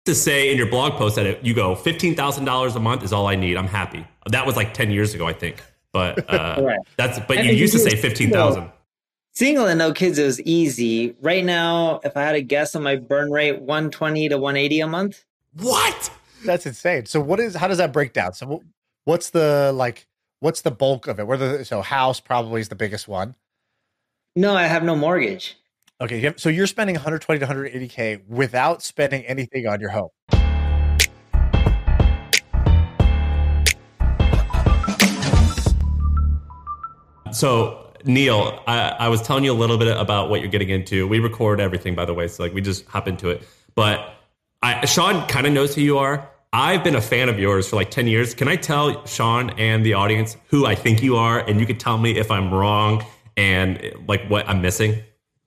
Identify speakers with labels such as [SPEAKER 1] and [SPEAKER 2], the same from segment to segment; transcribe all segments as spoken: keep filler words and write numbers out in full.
[SPEAKER 1] To say in your blog post that it, you go fifteen thousand dollars a month is all I need. I'm happy. That was like ten years ago, I think. But uh,
[SPEAKER 2] right.
[SPEAKER 1] that's but
[SPEAKER 2] And
[SPEAKER 1] you
[SPEAKER 2] if
[SPEAKER 1] used to
[SPEAKER 2] you're
[SPEAKER 1] say fifteen thousand.
[SPEAKER 2] Single and no kids, it was easy. Right now, if I had to guess on my burn rate, one twenty to one eighty a month.
[SPEAKER 1] What?
[SPEAKER 3] That's insane. So what is, how does that break down? So what's the, like, what's the bulk of it? Whether, so house probably is the biggest one.
[SPEAKER 2] No, I have no mortgage.
[SPEAKER 3] Okay. So you're spending one twenty to one eighty K without spending anything on your home.
[SPEAKER 1] So Neil, I, I was telling you a little bit about what you're getting into. We record everything, by the way. So like we just hop into it, but I, Sean kind of knows who you are. I've been a fan of yours for like ten years. Can I tell Sean and the audience who I think you are? And you can tell me if I'm wrong and like what I'm missing.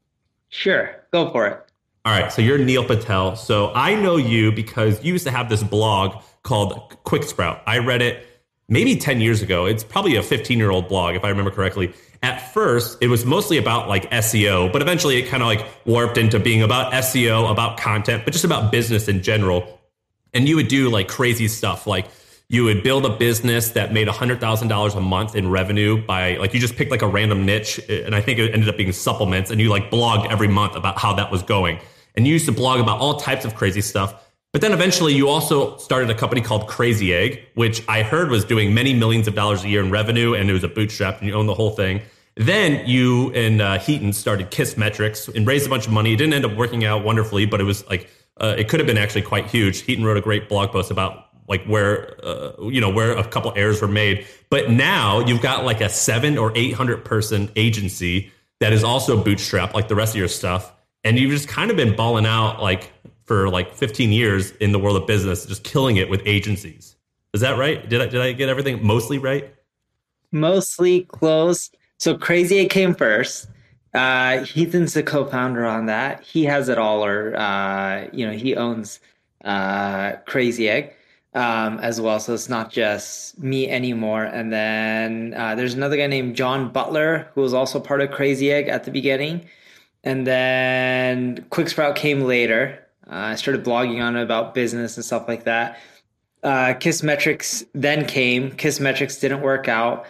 [SPEAKER 2] Sure. Go for it.
[SPEAKER 1] All right. So you're Neil Patel. So I know you because you used to have this blog called Quick Sprout. I read it maybe ten years ago. It's probably a fifteen year old blog, if I remember correctly. At first, it was mostly about like S E O, but eventually it kind of like warped into being about S E O, about content, but just about business in general. And you would do like crazy stuff. Like you would build a business that made one hundred thousand dollars a month in revenue by like, you just picked like a random niche. And I think it ended up being supplements. And you like blogged every month about how that was going. And you used to blog about all types of crazy stuff. But then eventually you also started a company called Crazy Egg, which I heard was doing many millions of dollars a year in revenue. And it was a bootstrap and you owned the whole thing. Then you and uh, Heaton started Kissmetrics and raised a bunch of money. It didn't end up working out wonderfully, but it was like, uh, it could have been actually quite huge. Heaton wrote a great blog post about like where, uh, you know, where a couple errors were made. But now you've got like a seven or eight hundred person agency that is also bootstrapped like the rest of your stuff. And you've just kind of been balling out like for like fifteen years in the world of business, just killing it with agencies. Is that right? Did I, did I get everything mostly right?
[SPEAKER 2] Mostly close. So Crazy Egg came first. Uh, Heaton's the co-founder on that. He has it all, or uh, you know, he owns uh, Crazy Egg um, as well. So it's not just me anymore. And then uh, there's another guy named John Butler who was also part of Crazy Egg at the beginning. And then Quick Sprout came later. Uh, I started blogging on it about business and stuff like that. Uh, Kissmetrics then came. Kissmetrics didn't work out.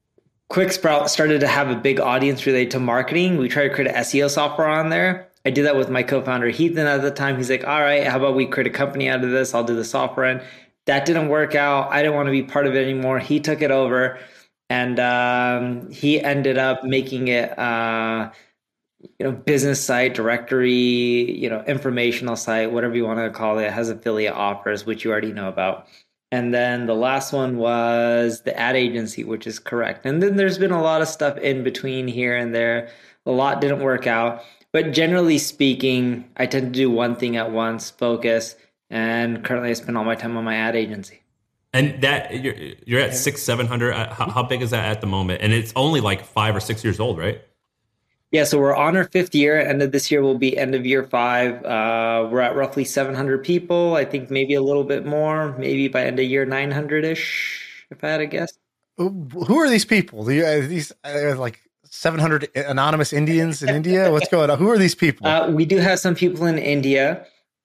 [SPEAKER 2] Quick Sprout started to have a big audience related to marketing. We tried to create an S E O software on there. I did that with my co-founder Heaton at the time. He's like, all right, how about we create a company out of this? I'll do the software. And that didn't work out. I didn't want to be part of it anymore. He took it over and um, he ended up making it, uh, you know, business site, directory, you know, informational site, whatever you want to call it. It has affiliate offers, which you already know about. And then the last one was the ad agency, which is correct. And then there's been a lot of stuff in between here and there. A lot didn't work out. But generally speaking, I tend to do one thing at once, focus. And currently I spend all my time on my ad agency.
[SPEAKER 1] And that you're, you're at six, seven hundred. How, how big is that at the moment? And it's only like five or six years old, right?
[SPEAKER 2] Yeah, so we're on our fifth year. End of this year will be end of year five. Uh, we're at roughly seven hundred people. I think maybe a little bit more. Maybe by end of year nine hundred-ish, if I had to guess.
[SPEAKER 3] Who are these people? These uh, like seven hundred anonymous Indians in India? What's going on? Who are these people?
[SPEAKER 2] Uh, we do have some people in India.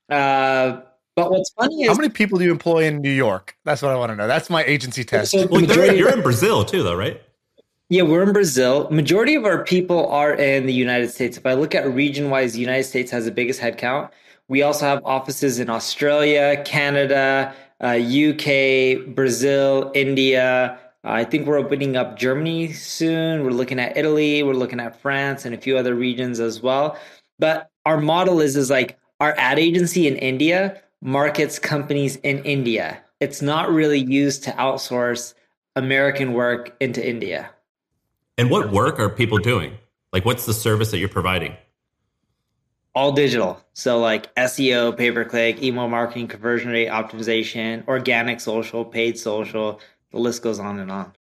[SPEAKER 2] Uh, but what's funny is...
[SPEAKER 3] How many people do you employ in New York? That's what I want to know. That's my agency test.
[SPEAKER 2] So
[SPEAKER 1] well, you're, you're in Brazil too, though, right?
[SPEAKER 2] Yeah, we're in Brazil. Majority of our people are in the United States. If I look at region-wise, the United States has the biggest headcount. We also have offices in Australia, Canada, uh, U K, Brazil, India. Uh, I think we're opening up Germany soon. We're looking at Italy. We're looking at France and a few other regions as well. But our model is, is like our ad agency in India markets companies in India. It's not really used to outsource American work into India.
[SPEAKER 1] And what work are people doing? Like, what's the service that you're providing?
[SPEAKER 2] All digital. So like S E O, pay-per-click, email marketing, conversion rate optimization, organic social, paid social. The list goes on and on.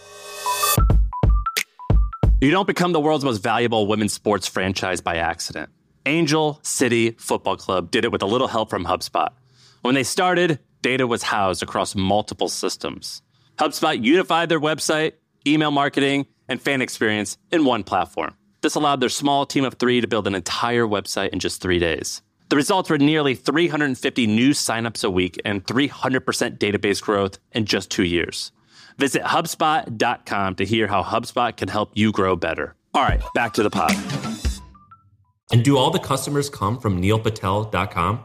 [SPEAKER 4] You don't become the world's most valuable women's sports franchise by accident. Angel City Football Club did it with a little help from HubSpot. When they started, data was housed across multiple systems. HubSpot unified their website, email marketing, and fan experience in one platform. This allowed their small team of three to build an entire website in just three days. The results were nearly three hundred fifty new signups a week and three hundred percent database growth in just two years. Visit HubSpot dot com to hear how HubSpot can help you grow better. All right, back to the pod.
[SPEAKER 1] And do all the customers come from neil patel dot com?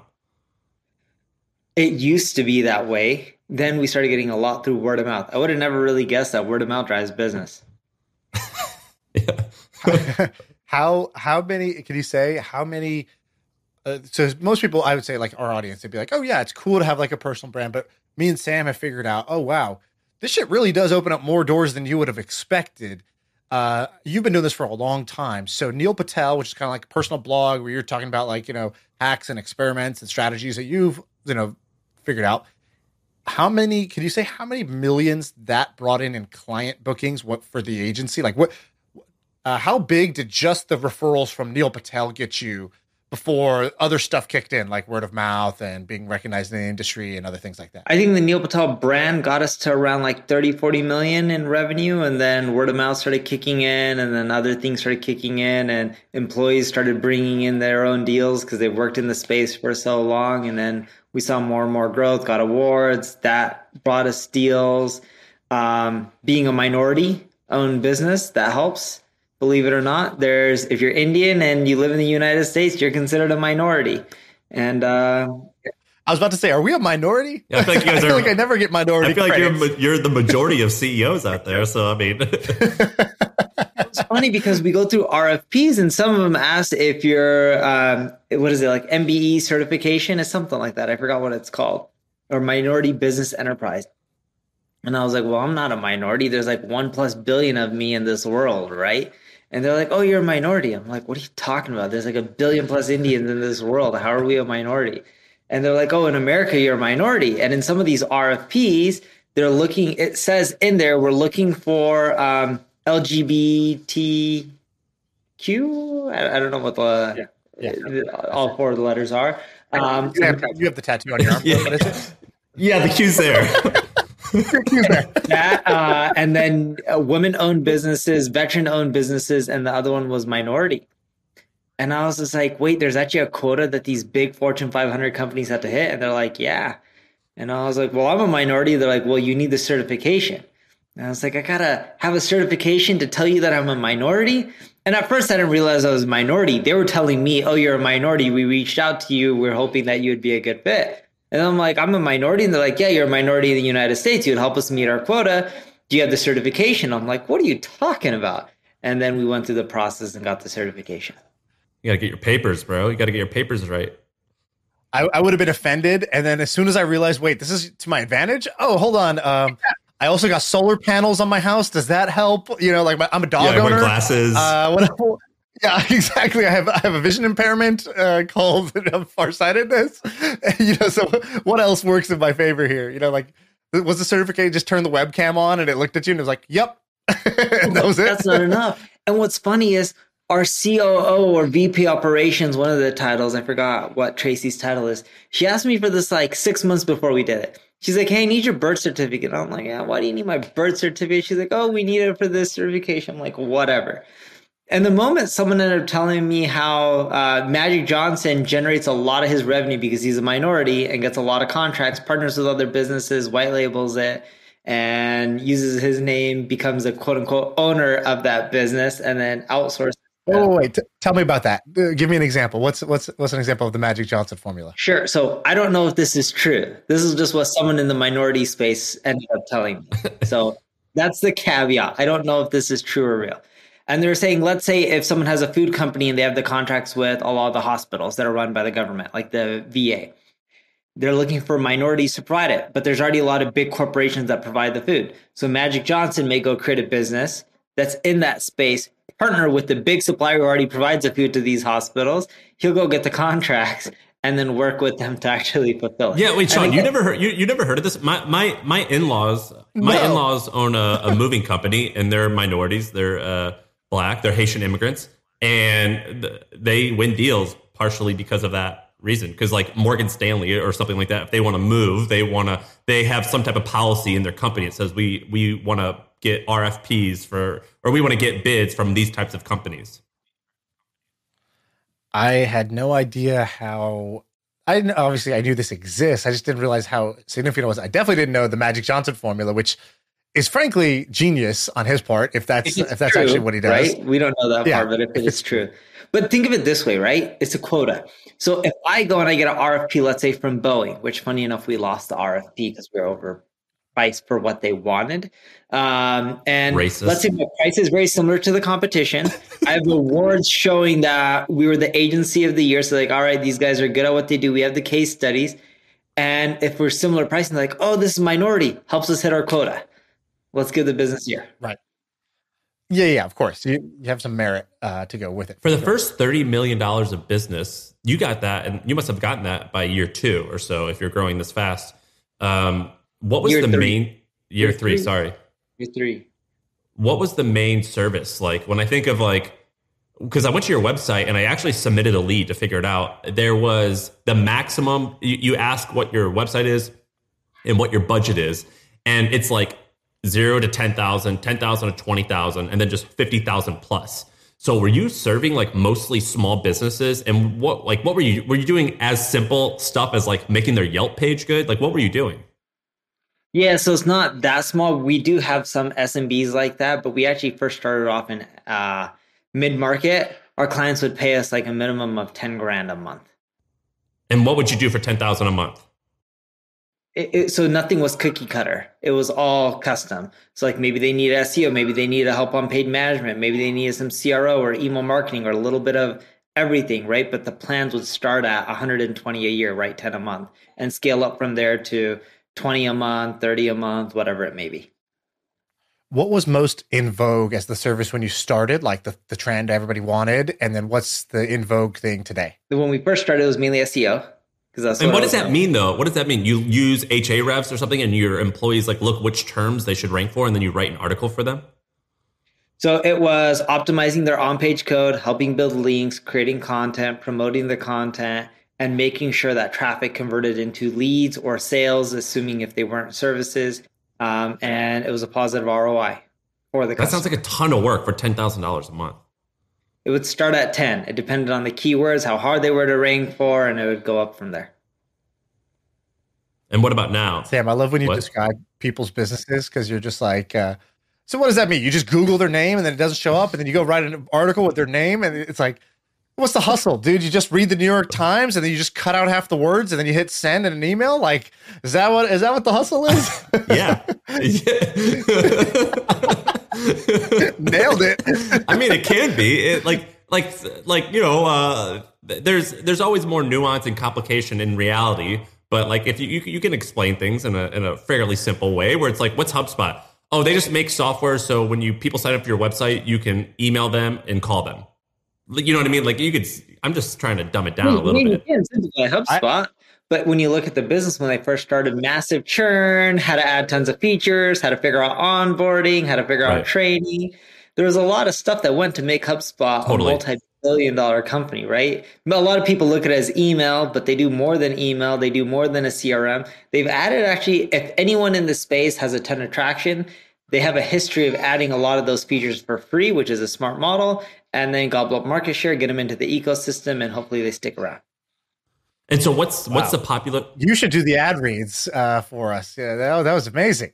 [SPEAKER 2] It used to be that way. Then we started getting a lot through word of mouth. I would have never really guessed that word of mouth drives business.
[SPEAKER 3] how how many can you say how many uh, so most people, I would say, like our audience, they'd be like, oh yeah, it's cool to have like a personal brand, but me and Sam have figured out, oh wow, this shit really does open up more doors than you would have expected. Uh, you've been doing this for a long time. So Neil Patel, which is kind of like a personal blog where you're talking about like, you know, hacks and experiments and strategies that you've, you know, figured out. How many, can you say how many millions that brought in in client bookings, what for the agency? Like what, uh, how big did just the referrals from Neil Patel get you before other stuff kicked in, like word of mouth and being recognized in the industry and other things like that?
[SPEAKER 2] I think the Neil Patel brand got us to around like thirty, forty million in revenue. And then word of mouth started kicking in, and then other things started kicking in, and employees started bringing in their own deals because they've worked in the space for so long. And then we saw more and more growth, got awards that brought us deals. Um, being a minority owned business, that helps. Believe it or not, there's, if you're Indian and you live in the United States, you're considered a minority. And uh,
[SPEAKER 3] I was about to say, are we a minority?
[SPEAKER 1] Yeah, I feel like you guys
[SPEAKER 3] I feel
[SPEAKER 1] are,
[SPEAKER 3] like I never get minority
[SPEAKER 1] I feel
[SPEAKER 3] credits.
[SPEAKER 1] like you're, you're the majority of C E Os out there. So, I mean,
[SPEAKER 2] it's funny because we go through R F Ps and some of them ask if you're, um, what is it, like M B E certification? It's something like that. I forgot what it's called. Or minority business enterprise. And I was like, well, I'm not a minority. There's like one plus billion of me in this world, right? And they're like, oh, you're a minority. I'm like, what are you talking about? There's like a billion plus Indians in this world. How are we a minority? And they're like, oh, in America, you're a minority. And in some of these R F Ps, they're looking, it says in there, we're looking for um, L G B T Q. I, I don't know what the, yeah. Yeah. all four of the letters are. Um,
[SPEAKER 3] you, have, you have the tattoo on your arm.
[SPEAKER 1] Yeah,
[SPEAKER 3] what is it?
[SPEAKER 1] Yeah, the Q's there.
[SPEAKER 2] that uh, and then uh, women-owned businesses, veteran-owned businesses, and the other one was minority. And I was just like, wait, there's actually a quota that these big Fortune five hundred companies have to hit? And they're like, yeah. And I was like, well, I'm a minority. They're like, well, you need the certification. And I was like, I gotta have a certification to tell you that I'm a minority? And at first I didn't realize I was a minority. They were telling me, oh, you're a minority. We reached out to you. We're hoping that you would be a good fit. And I'm like, I'm a minority. And they're like, yeah, you're a minority in the United States. You'd help us meet our quota. Do you have the certification? I'm like, what are you talking about? And then we went through the process and got the certification.
[SPEAKER 1] You got to get your papers, bro. You got to get your papers right.
[SPEAKER 3] I, I would have been offended. And then as soon as I realized, wait, this is to my advantage. Oh, hold on. Um, I also got solar panels on my house. Does that help? You know, like my, I'm a dog
[SPEAKER 1] yeah,
[SPEAKER 3] owner.
[SPEAKER 1] Wear glasses.
[SPEAKER 3] Uh, what, Yeah, exactly. I have I have a vision impairment uh, called farsightedness. You know, so what else works in my favor here? You know, like was the certificate just turn the webcam on and it looked at you and it was like, "Yep," and that was it.
[SPEAKER 2] That's not enough. And what's funny is our C O O or V P operations, one of the titles, I forgot what Tracy's title is. She asked me for this like six months before we did it. She's like, hey, I need your birth certificate. I'm like, yeah, why do you need my birth certificate? She's like, oh, we need it for this certification. I'm like, whatever. And the moment someone ended up telling me how uh, Magic Johnson generates a lot of his revenue because he's a minority and gets a lot of contracts, partners with other businesses, white labels it, and uses his name, becomes a quote unquote owner of that business, and then outsources.
[SPEAKER 3] Oh, wait, T- tell me about that. Uh, give me an example. What's what's what's an example of the Magic Johnson formula?
[SPEAKER 2] Sure. So I don't know if this is true. This is just what someone in the minority space ended up telling me. So that's the caveat. I don't know if this is true or real. And they're saying, let's say if someone has a food company and they have the contracts with a lot of the hospitals that are run by the government, like the V A, they're looking for minorities to provide it, but there's already a lot of big corporations that provide the food. So Magic Johnson may go create a business that's in that space, partner with the big supplier who already provides the food to these hospitals. He'll go get the contracts and then work with them to actually fulfill it.
[SPEAKER 1] Yeah, wait, Sean,
[SPEAKER 2] again,
[SPEAKER 1] you never heard you, you never heard of this? My my my in-laws, my
[SPEAKER 3] No.
[SPEAKER 1] in-laws own a, a moving company, and they're minorities. They're uh, black. They're Haitian immigrants, and th- they win deals partially because of that reason. Because like Morgan Stanley or something like that, if they want to move, they want to. They have some type of policy in their company. It says we we want to get R F Ps for, or we want to get bids from these types of companies.
[SPEAKER 3] I had no idea how. I didn't, obviously I knew this exists. I just didn't realize how significant it was. I definitely didn't know the Magic Johnson formula, which is frankly genius on his part. If that's if that's
[SPEAKER 2] true,
[SPEAKER 3] actually what he does,
[SPEAKER 2] right? We don't know that
[SPEAKER 3] yeah.
[SPEAKER 2] part, but if it is true, but think of it this way, right? It's a quota. So if I go and I get an R F P, let's say from Boeing, which funny enough, we lost the R F P because we were overpriced for what they wanted. Um, and
[SPEAKER 1] Racist.
[SPEAKER 2] Let's say my price is very similar to the competition. I have awards showing that we were the agency of the year. So like, all right, these guys are good at what they do. We have the case studies. And if we're similar pricing, like, oh, this is minority, helps us hit our quota. Let's give the business year.
[SPEAKER 3] Right. Yeah, yeah, of course. You, you have some merit uh, to go with it.
[SPEAKER 1] For the first thirty million dollars of business, you got that, and you must have gotten that by year two or so if you're growing this fast. Um, what was
[SPEAKER 2] Year
[SPEAKER 1] the
[SPEAKER 2] three.
[SPEAKER 1] main year,
[SPEAKER 2] Year
[SPEAKER 1] three,
[SPEAKER 2] three.
[SPEAKER 1] Sorry.
[SPEAKER 2] Year three.
[SPEAKER 1] What was the main service? Like when I think of like, because I went to your website and I actually submitted a lead to figure it out. There was the maximum, you, you ask what your website is and what your budget is. And it's like zero to ten thousand, ten thousand to twenty thousand, and then just fifty thousand plus. So were you serving like mostly small businesses? And what, like, what were you, were you doing as simple stuff as like making their Yelp page good? Like, what were you doing?
[SPEAKER 2] Yeah, so it's not that small. We do have some S M Bs like that, but we actually first started off in uh, mid-market. Our clients would pay us like a minimum of ten grand a month.
[SPEAKER 1] And what would you do for ten thousand a month?
[SPEAKER 2] It, it, so nothing was cookie cutter. It was all custom. So like maybe they needed S E O, maybe they needed help on paid management, maybe they needed some C R O or email marketing or a little bit of everything, right? But the plans would start at one hundred twenty a year, right? ten a month, and scale up from there to twenty a month, thirty a month, whatever it may be.
[SPEAKER 3] What was most in vogue as the service when you started, like the, the trend everybody wanted? And then what's the in vogue thing today?
[SPEAKER 2] When we first started, it was mainly S E O. That's
[SPEAKER 1] and
[SPEAKER 2] what,
[SPEAKER 1] what does
[SPEAKER 2] that
[SPEAKER 1] like. mean, though? What does that mean? You use H A revs or something, and your employees like look which terms they should rank for, and then you write an article for them?
[SPEAKER 2] So it was optimizing their on-page code, helping build links, creating content, promoting the content, and making sure that traffic converted into leads or sales, assuming if they weren't services. Um, and it was a positive R O I for the customer.
[SPEAKER 1] That sounds like a ton of work for ten thousand dollars a month.
[SPEAKER 2] It would start at ten. It depended on the keywords, how hard they were to rank for, and it would go up from there.
[SPEAKER 1] And what about now?
[SPEAKER 3] Sam, I love when you
[SPEAKER 1] What?
[SPEAKER 3] describe people's businesses because you're just like, uh, so what does that mean? You just Google their name and then it doesn't show up, and then you go write an article with their name, and it's like, what's the hustle, dude? You just read the New York Times and then you just cut out half the words and then you hit send in an email. Like, is that what is that what the hustle is?
[SPEAKER 1] Yeah.
[SPEAKER 3] Nailed it.
[SPEAKER 1] I mean, it can be it, like, like, like you know, uh, there's there's always more nuance and complication in reality. But like, if you you, you can explain things in a in a fairly simple way, where it's like, what's HubSpot? Oh, they just make software so when you people sign up for your website, you can email them and call them. You know what I mean? Like you could, I'm just trying to dumb it down
[SPEAKER 2] I mean,
[SPEAKER 1] a little
[SPEAKER 2] you
[SPEAKER 1] bit.
[SPEAKER 2] can simplify HubSpot, I, but when you look at the business, when they first started, massive churn, how to add tons of features, how to figure out onboarding, how to figure
[SPEAKER 1] Right.
[SPEAKER 2] out training. There was a lot of stuff that went to make HubSpot
[SPEAKER 1] Totally.
[SPEAKER 2] a multi-billion dollar company, right? A lot of people look at it as email, but they do more than email. They do more than a C R M. They've added actually, if anyone in the space has a ton of traction, they have a history of adding a lot of those features for free, which is a smart model, and then gobble up market share, get them into the ecosystem, and hopefully they stick around.
[SPEAKER 1] And so, what's
[SPEAKER 3] Wow.
[SPEAKER 1] what's the popular?
[SPEAKER 3] You should do the ad reads uh, for us. Yeah, that, that was amazing.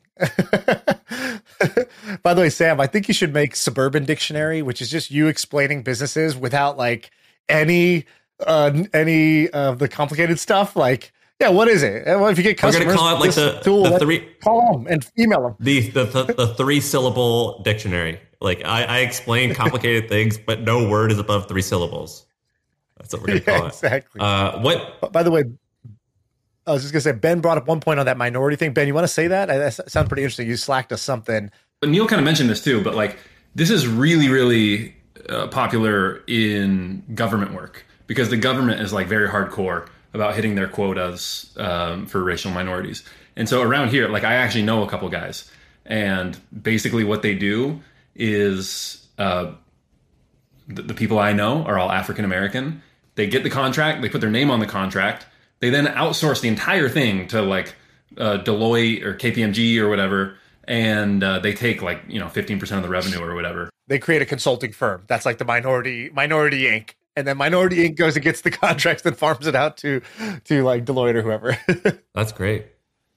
[SPEAKER 3] By the way, Sam, I think you should make Suburban Dictionary, which is just you explaining businesses without like any uh, any of the complicated stuff. Like, yeah, what is it? Well, if you get
[SPEAKER 1] We're
[SPEAKER 3] customers,
[SPEAKER 1] gonna call it like
[SPEAKER 3] this
[SPEAKER 1] the,
[SPEAKER 3] tool,
[SPEAKER 1] the
[SPEAKER 3] let-
[SPEAKER 1] three
[SPEAKER 3] call them and email them.
[SPEAKER 1] the the, the, the three syllable dictionary. Like I, I explain complicated things, but no word is above three syllables. That's what we're gonna
[SPEAKER 3] Yeah,
[SPEAKER 1] call it.
[SPEAKER 3] exactly.
[SPEAKER 1] Uh, what?
[SPEAKER 3] By the way, I was just gonna say Ben brought up one point on that minority thing. Ben, you want to say that? That sounds pretty interesting. You slacked us something.
[SPEAKER 5] But Neil kind of mentioned this too, but like this is really, really uh, popular in government work because the government is like very hardcore about hitting their quotas um, for racial minorities. And so around here, like I actually know a couple guys, and basically what they do is uh, the, the people I know are all African American. They get the contract, they put their name on the contract. They then outsource the entire thing to like uh, Deloitte or K P M G or whatever. And uh, they take like, you know, fifteen percent of the revenue or whatever.
[SPEAKER 3] They create a consulting firm. That's like the minority minority Incorporated. and then Minority Incorporated goes and gets the contracts, then farms it out to to like Deloitte or whoever.
[SPEAKER 1] That's great.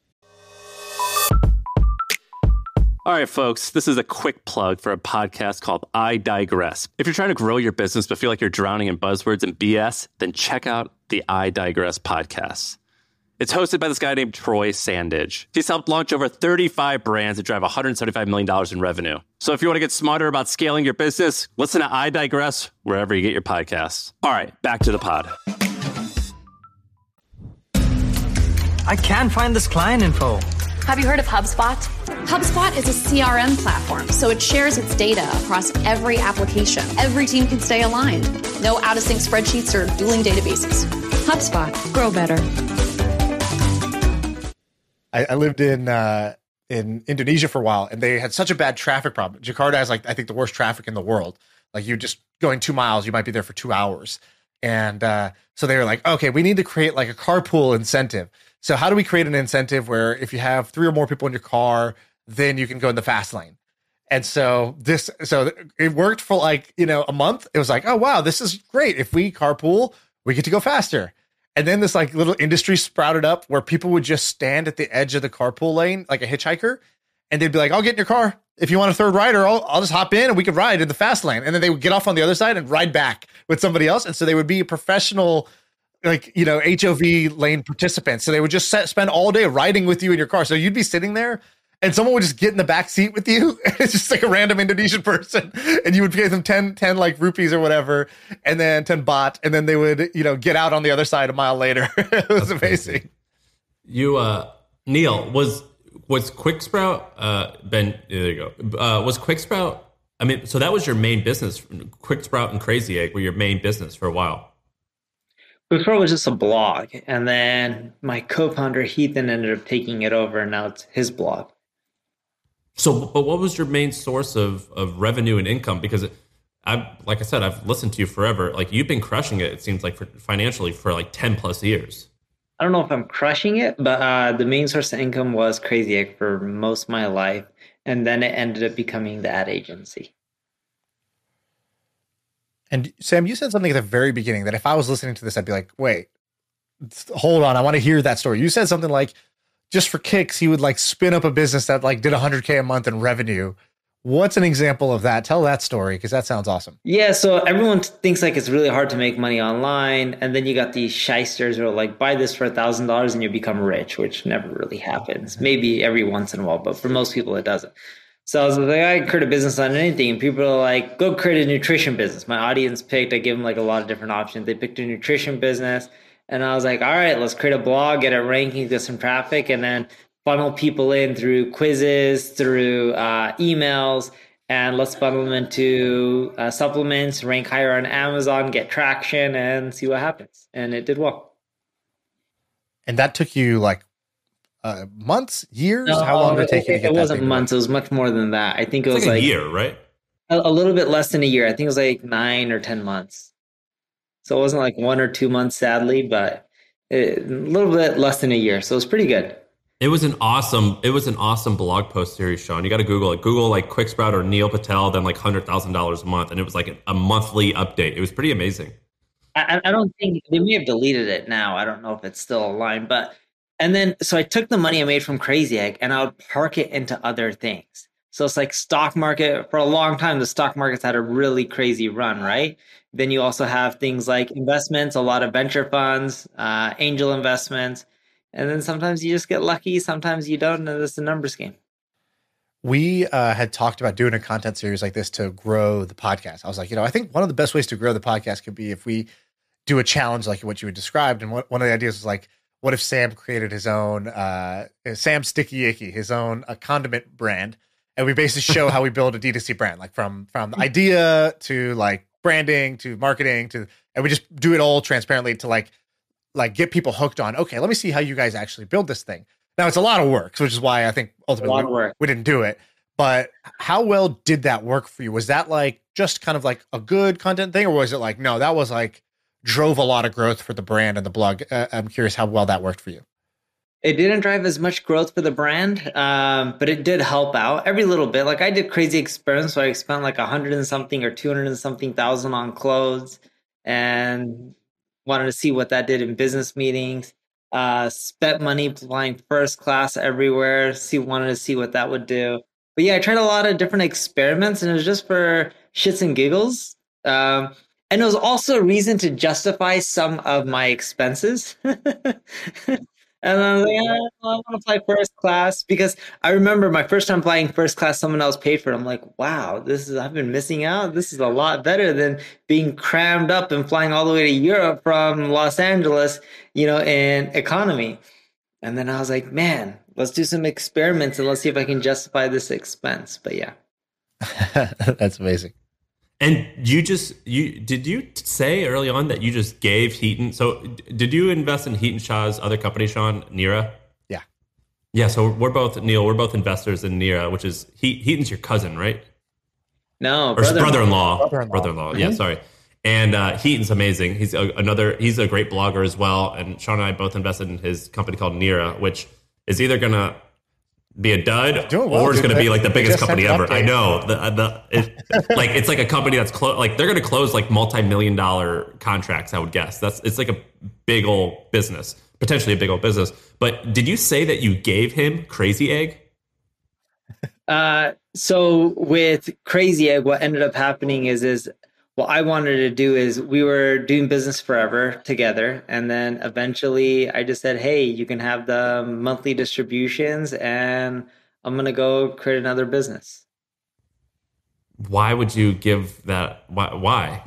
[SPEAKER 4] All right, folks, this is a quick plug for a podcast called I Digress. If you're trying to grow your business but feel like you're drowning in buzzwords and B S, then check out the I Digress podcast. It's hosted by this guy named Troy Sandage. He's helped launch over thirty-five brands that drive one hundred seventy-five million dollars in revenue. So if you want to get smarter about scaling your business, listen to I Digress wherever you get your podcasts. All right, back to the pod.
[SPEAKER 6] I can't find this client info.
[SPEAKER 7] Have you heard of HubSpot? HubSpot is a C R M platform, so it shares its data across every application. Every team can stay aligned. No out-of-sync spreadsheets or dueling databases. HubSpot. Grow better.
[SPEAKER 3] I, I lived in uh, in Indonesia for a while, and they had such a bad traffic problem. Jakarta has like I think the worst traffic in the world. Like you just going two miles, you might be there for two hours. And uh, so they were like, okay, we need to create like a carpool incentive. So how do we create an incentive where if you have three or more people in your car, then you can go in the fast lane? And so this, so it worked for like, you know, a month. It was like, oh, wow, this is great. If we carpool, we get to go faster. And then this like little industry sprouted up where people would just stand at the edge of the carpool lane, like a hitchhiker. And they'd be like, I'll get in your car. If you want a third rider, I'll, I'll just hop in and we could ride in the fast lane. And then they would get off on the other side and ride back with somebody else. And so they would be a professional, like, you know, H O V lane participants. So they would just set, spend all day riding with you in your car. So you'd be sitting there and someone would just get in the back seat with you. It's just like a random Indonesian person. And you would pay them ten, ten like rupees or whatever. And then ten baht. And then they would, you know, get out on the other side a mile later. It was
[SPEAKER 1] That's
[SPEAKER 3] amazing.
[SPEAKER 1] Crazy. You, uh, Neil, was, was QuickSprout, uh, Ben, there you go. Uh, was QuickSprout, I mean, so that was your main business. QuickSprout and Crazy Egg were your main business for a while.
[SPEAKER 2] QuickSprout was just a blog. And then my co-founder, Heathen, ended up taking it over, and now it's his blog.
[SPEAKER 1] So, but what was your main source of, of revenue and income? Because I, like I said, I've listened to you forever. Like you've been crushing it, it seems like for, financially for like ten plus years.
[SPEAKER 2] I don't know if I'm crushing it, but uh, the main source of income was Crazy Egg for most of my life. And then it ended up becoming the ad agency.
[SPEAKER 3] And Sam, you said something at the very beginning that if I was listening to this, I'd be like, wait, hold on. I want to hear that story. You said something like, just for kicks, he would like spin up a business that like did one hundred K a month in revenue. What's an example of that? Tell that story, because that sounds awesome.
[SPEAKER 2] Yeah, so everyone thinks like it's really hard to make money online. And then you got these shysters who are like, buy this for one thousand dollars and you become rich, which never really happens. Maybe every once in a while, but for most people, it doesn't. So I was like, I create a business on anything. And people are like, go create a nutrition business. My audience picked, I gave them like a lot of different options. They picked a nutrition business. And I was like, all right, let's create a blog, get it ranking, get some traffic, and then funnel people in through quizzes, through uh, emails, and let's funnel them into uh, supplements, rank higher on Amazon, get traction, and see what happens. And it did well.
[SPEAKER 3] And that took you like uh, months, years?
[SPEAKER 2] No,
[SPEAKER 3] How long did it take
[SPEAKER 2] it,
[SPEAKER 3] you to get
[SPEAKER 2] it
[SPEAKER 3] that
[SPEAKER 2] wasn't
[SPEAKER 3] big?
[SPEAKER 2] months. It was much more than that. I think it
[SPEAKER 1] It's
[SPEAKER 2] was
[SPEAKER 1] like,
[SPEAKER 2] like,
[SPEAKER 1] a year, right?
[SPEAKER 2] a, a little bit less than a year. I think it was like nine or ten months. So it wasn't like one or two months, sadly, but it, a little bit less than a year. So it was pretty good.
[SPEAKER 1] It was an awesome, it was an awesome blog post series, Sean. You got to Google it. Google like QuickSprout or Neil Patel, then like one hundred thousand dollars a month. And it was like a, a monthly update. It was pretty amazing.
[SPEAKER 2] I, I don't think they may have deleted it now. I don't know if it's still aligned, but and then so I took the money I made from Crazy Egg and I would park it into other things. So it's like stock market. For a long time, the stock market's had a really crazy run, right? Then you also have things like investments, a lot of venture funds, uh, angel investments. And then sometimes you just get lucky. Sometimes you don't. And it's a numbers game.
[SPEAKER 3] We uh, had talked about doing a content series like this to grow the podcast. I was like, you know, I think one of the best ways to grow the podcast could be if we do a challenge like what you had described. And what, one of the ideas was like, what if Sam created his own, uh, Sam Sticky Icky, his own uh, condiment brand. And we basically show how we build a D two C brand, like from, from the idea to like branding to marketing to, and we just do it all transparently to like, like get people hooked on, okay, let me see how you guys actually build this thing. Now it's a lot of work, which is why I think ultimately we, we didn't do it. But how well did that work for you? Was that like just kind of like a good content thing, or was it like, no, that was like drove a lot of growth for the brand and the blog? Uh, I'm curious how well that worked for you.
[SPEAKER 2] It didn't drive as much growth for the brand, um, but it did help out every little bit. Like I did crazy experiments, so I spent like a hundred and something or two hundred and something thousand on clothes. and wanted to see what that did in business meetings. Uh, spent money flying first class everywhere. See, wanted to see what that would do. But yeah, I tried a lot of different experiments, and it was just for shits and giggles. Um, and it was also a reason to justify some of my expenses. And I was like, yeah, I want to fly first class, because I remember my first time flying first class, someone else paid for it. I'm like, wow, this is, I've been missing out. This is a lot better than being crammed up and flying all the way to Europe from Los Angeles, you know, in economy. And then I was like, man, let's do some experiments and let's see if I can justify this expense. But yeah.
[SPEAKER 3] That's amazing.
[SPEAKER 1] And you just, you did you say early on that you just gave Heaton? So did you invest in Heaton Shah's other company, Sean, Nira?
[SPEAKER 3] Yeah.
[SPEAKER 1] Yeah. So we're both, Neil, we're both investors in Nira, which is, he, Heaton's your cousin, right?
[SPEAKER 2] No,
[SPEAKER 1] or
[SPEAKER 2] brother-in-law.
[SPEAKER 1] brother-in-law.
[SPEAKER 3] Brother-in-law.
[SPEAKER 1] Brother-in-law.
[SPEAKER 2] Mm-hmm.
[SPEAKER 1] Yeah, sorry. And uh, Heaton's amazing. He's a, another, he's a great blogger as well. And Sean and I both invested in his company called Nira, which is either going to be a dud
[SPEAKER 3] Doing well,
[SPEAKER 1] or it's
[SPEAKER 3] dude.
[SPEAKER 1] going to be like the
[SPEAKER 3] They
[SPEAKER 1] biggest
[SPEAKER 3] just
[SPEAKER 1] company
[SPEAKER 3] sent an
[SPEAKER 1] ever. I
[SPEAKER 3] update.
[SPEAKER 1] know the, the it, like it's like a company that's close, like they're going to close like multi-million dollar contracts. I would guess that's, it's like a big old business, potentially a big old business. But did you say that you gave him Crazy Egg?
[SPEAKER 2] Uh, so with Crazy Egg, what ended up happening is, is what I wanted to do is we were doing business forever together. And then eventually I just said, hey, you can have the monthly distributions and I'm going to go create another business.
[SPEAKER 1] Why would you give that? Why? why?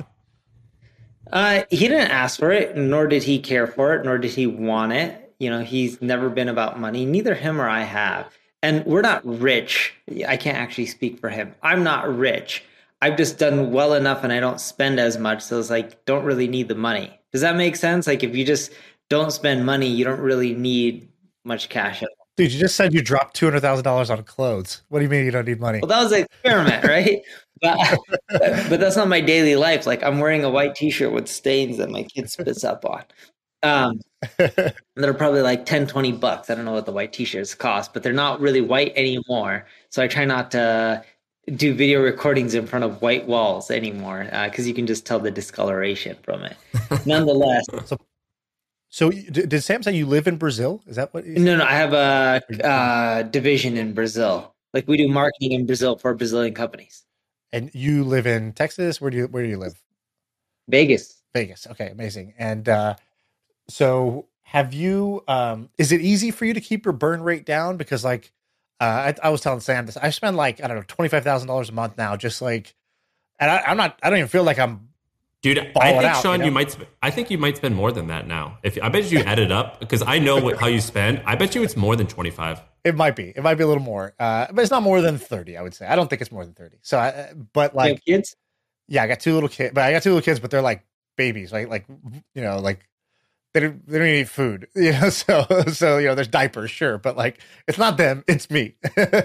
[SPEAKER 2] Uh, he didn't ask for it, nor did he care for it, nor did he want it. You know, he's never been about money. Neither him or I have. And we're not rich. I can't actually speak for him. I'm not rich. I've just done well enough and I don't spend as much. So it's like, don't really need the money. Does that make sense? Like if you just don't spend money, you don't really need much cash.
[SPEAKER 3] Dude, you just said you dropped two hundred thousand dollars on clothes. What do you mean you don't need money?
[SPEAKER 2] Well, that was an experiment, right? But, but that's not my daily life. Like I'm wearing a white t-shirt with stains that my kid spits up on. Um, they're probably like ten, twenty bucks. I don't know what the white t-shirts cost, but they're not really white anymore. So I try not to do video recordings in front of white walls anymore because uh, you can just tell the discoloration from it. Nonetheless.
[SPEAKER 3] So, so did Sam say you live in Brazil? Is that what?
[SPEAKER 2] No, no, I have a uh, division in Brazil. Like we do marketing in Brazil for Brazilian companies.
[SPEAKER 3] And you live in Texas? Where do you, where do you live?
[SPEAKER 2] Vegas.
[SPEAKER 3] Vegas. Okay. Amazing. And, uh, so have you, um, is it easy for you to keep your burn rate down? Because like, uh, I, I was telling Sam this, I spend like, I don't know, twenty-five thousand dollars a month now, just like, and I, I'm not, I don't even feel like I'm,
[SPEAKER 1] dude, I think
[SPEAKER 3] out,
[SPEAKER 1] Sean,
[SPEAKER 3] you know?
[SPEAKER 1] you might, sp- I think you might spend more than that now. If I bet you add it up because I know what, how you spend. I bet you it's more than twenty-five.
[SPEAKER 3] It might be, it might be a little more, uh, but it's not more than thirty, I would say. I don't think it's more than thirty. So I, but like,
[SPEAKER 2] you have kids?
[SPEAKER 3] Yeah, I got two little kids, but I got two little kids, but they're like babies, right? Like, you know, like, They don't, they don't eat food, you know, so, so, you know, there's diapers, sure, but like, it's not them, it's me.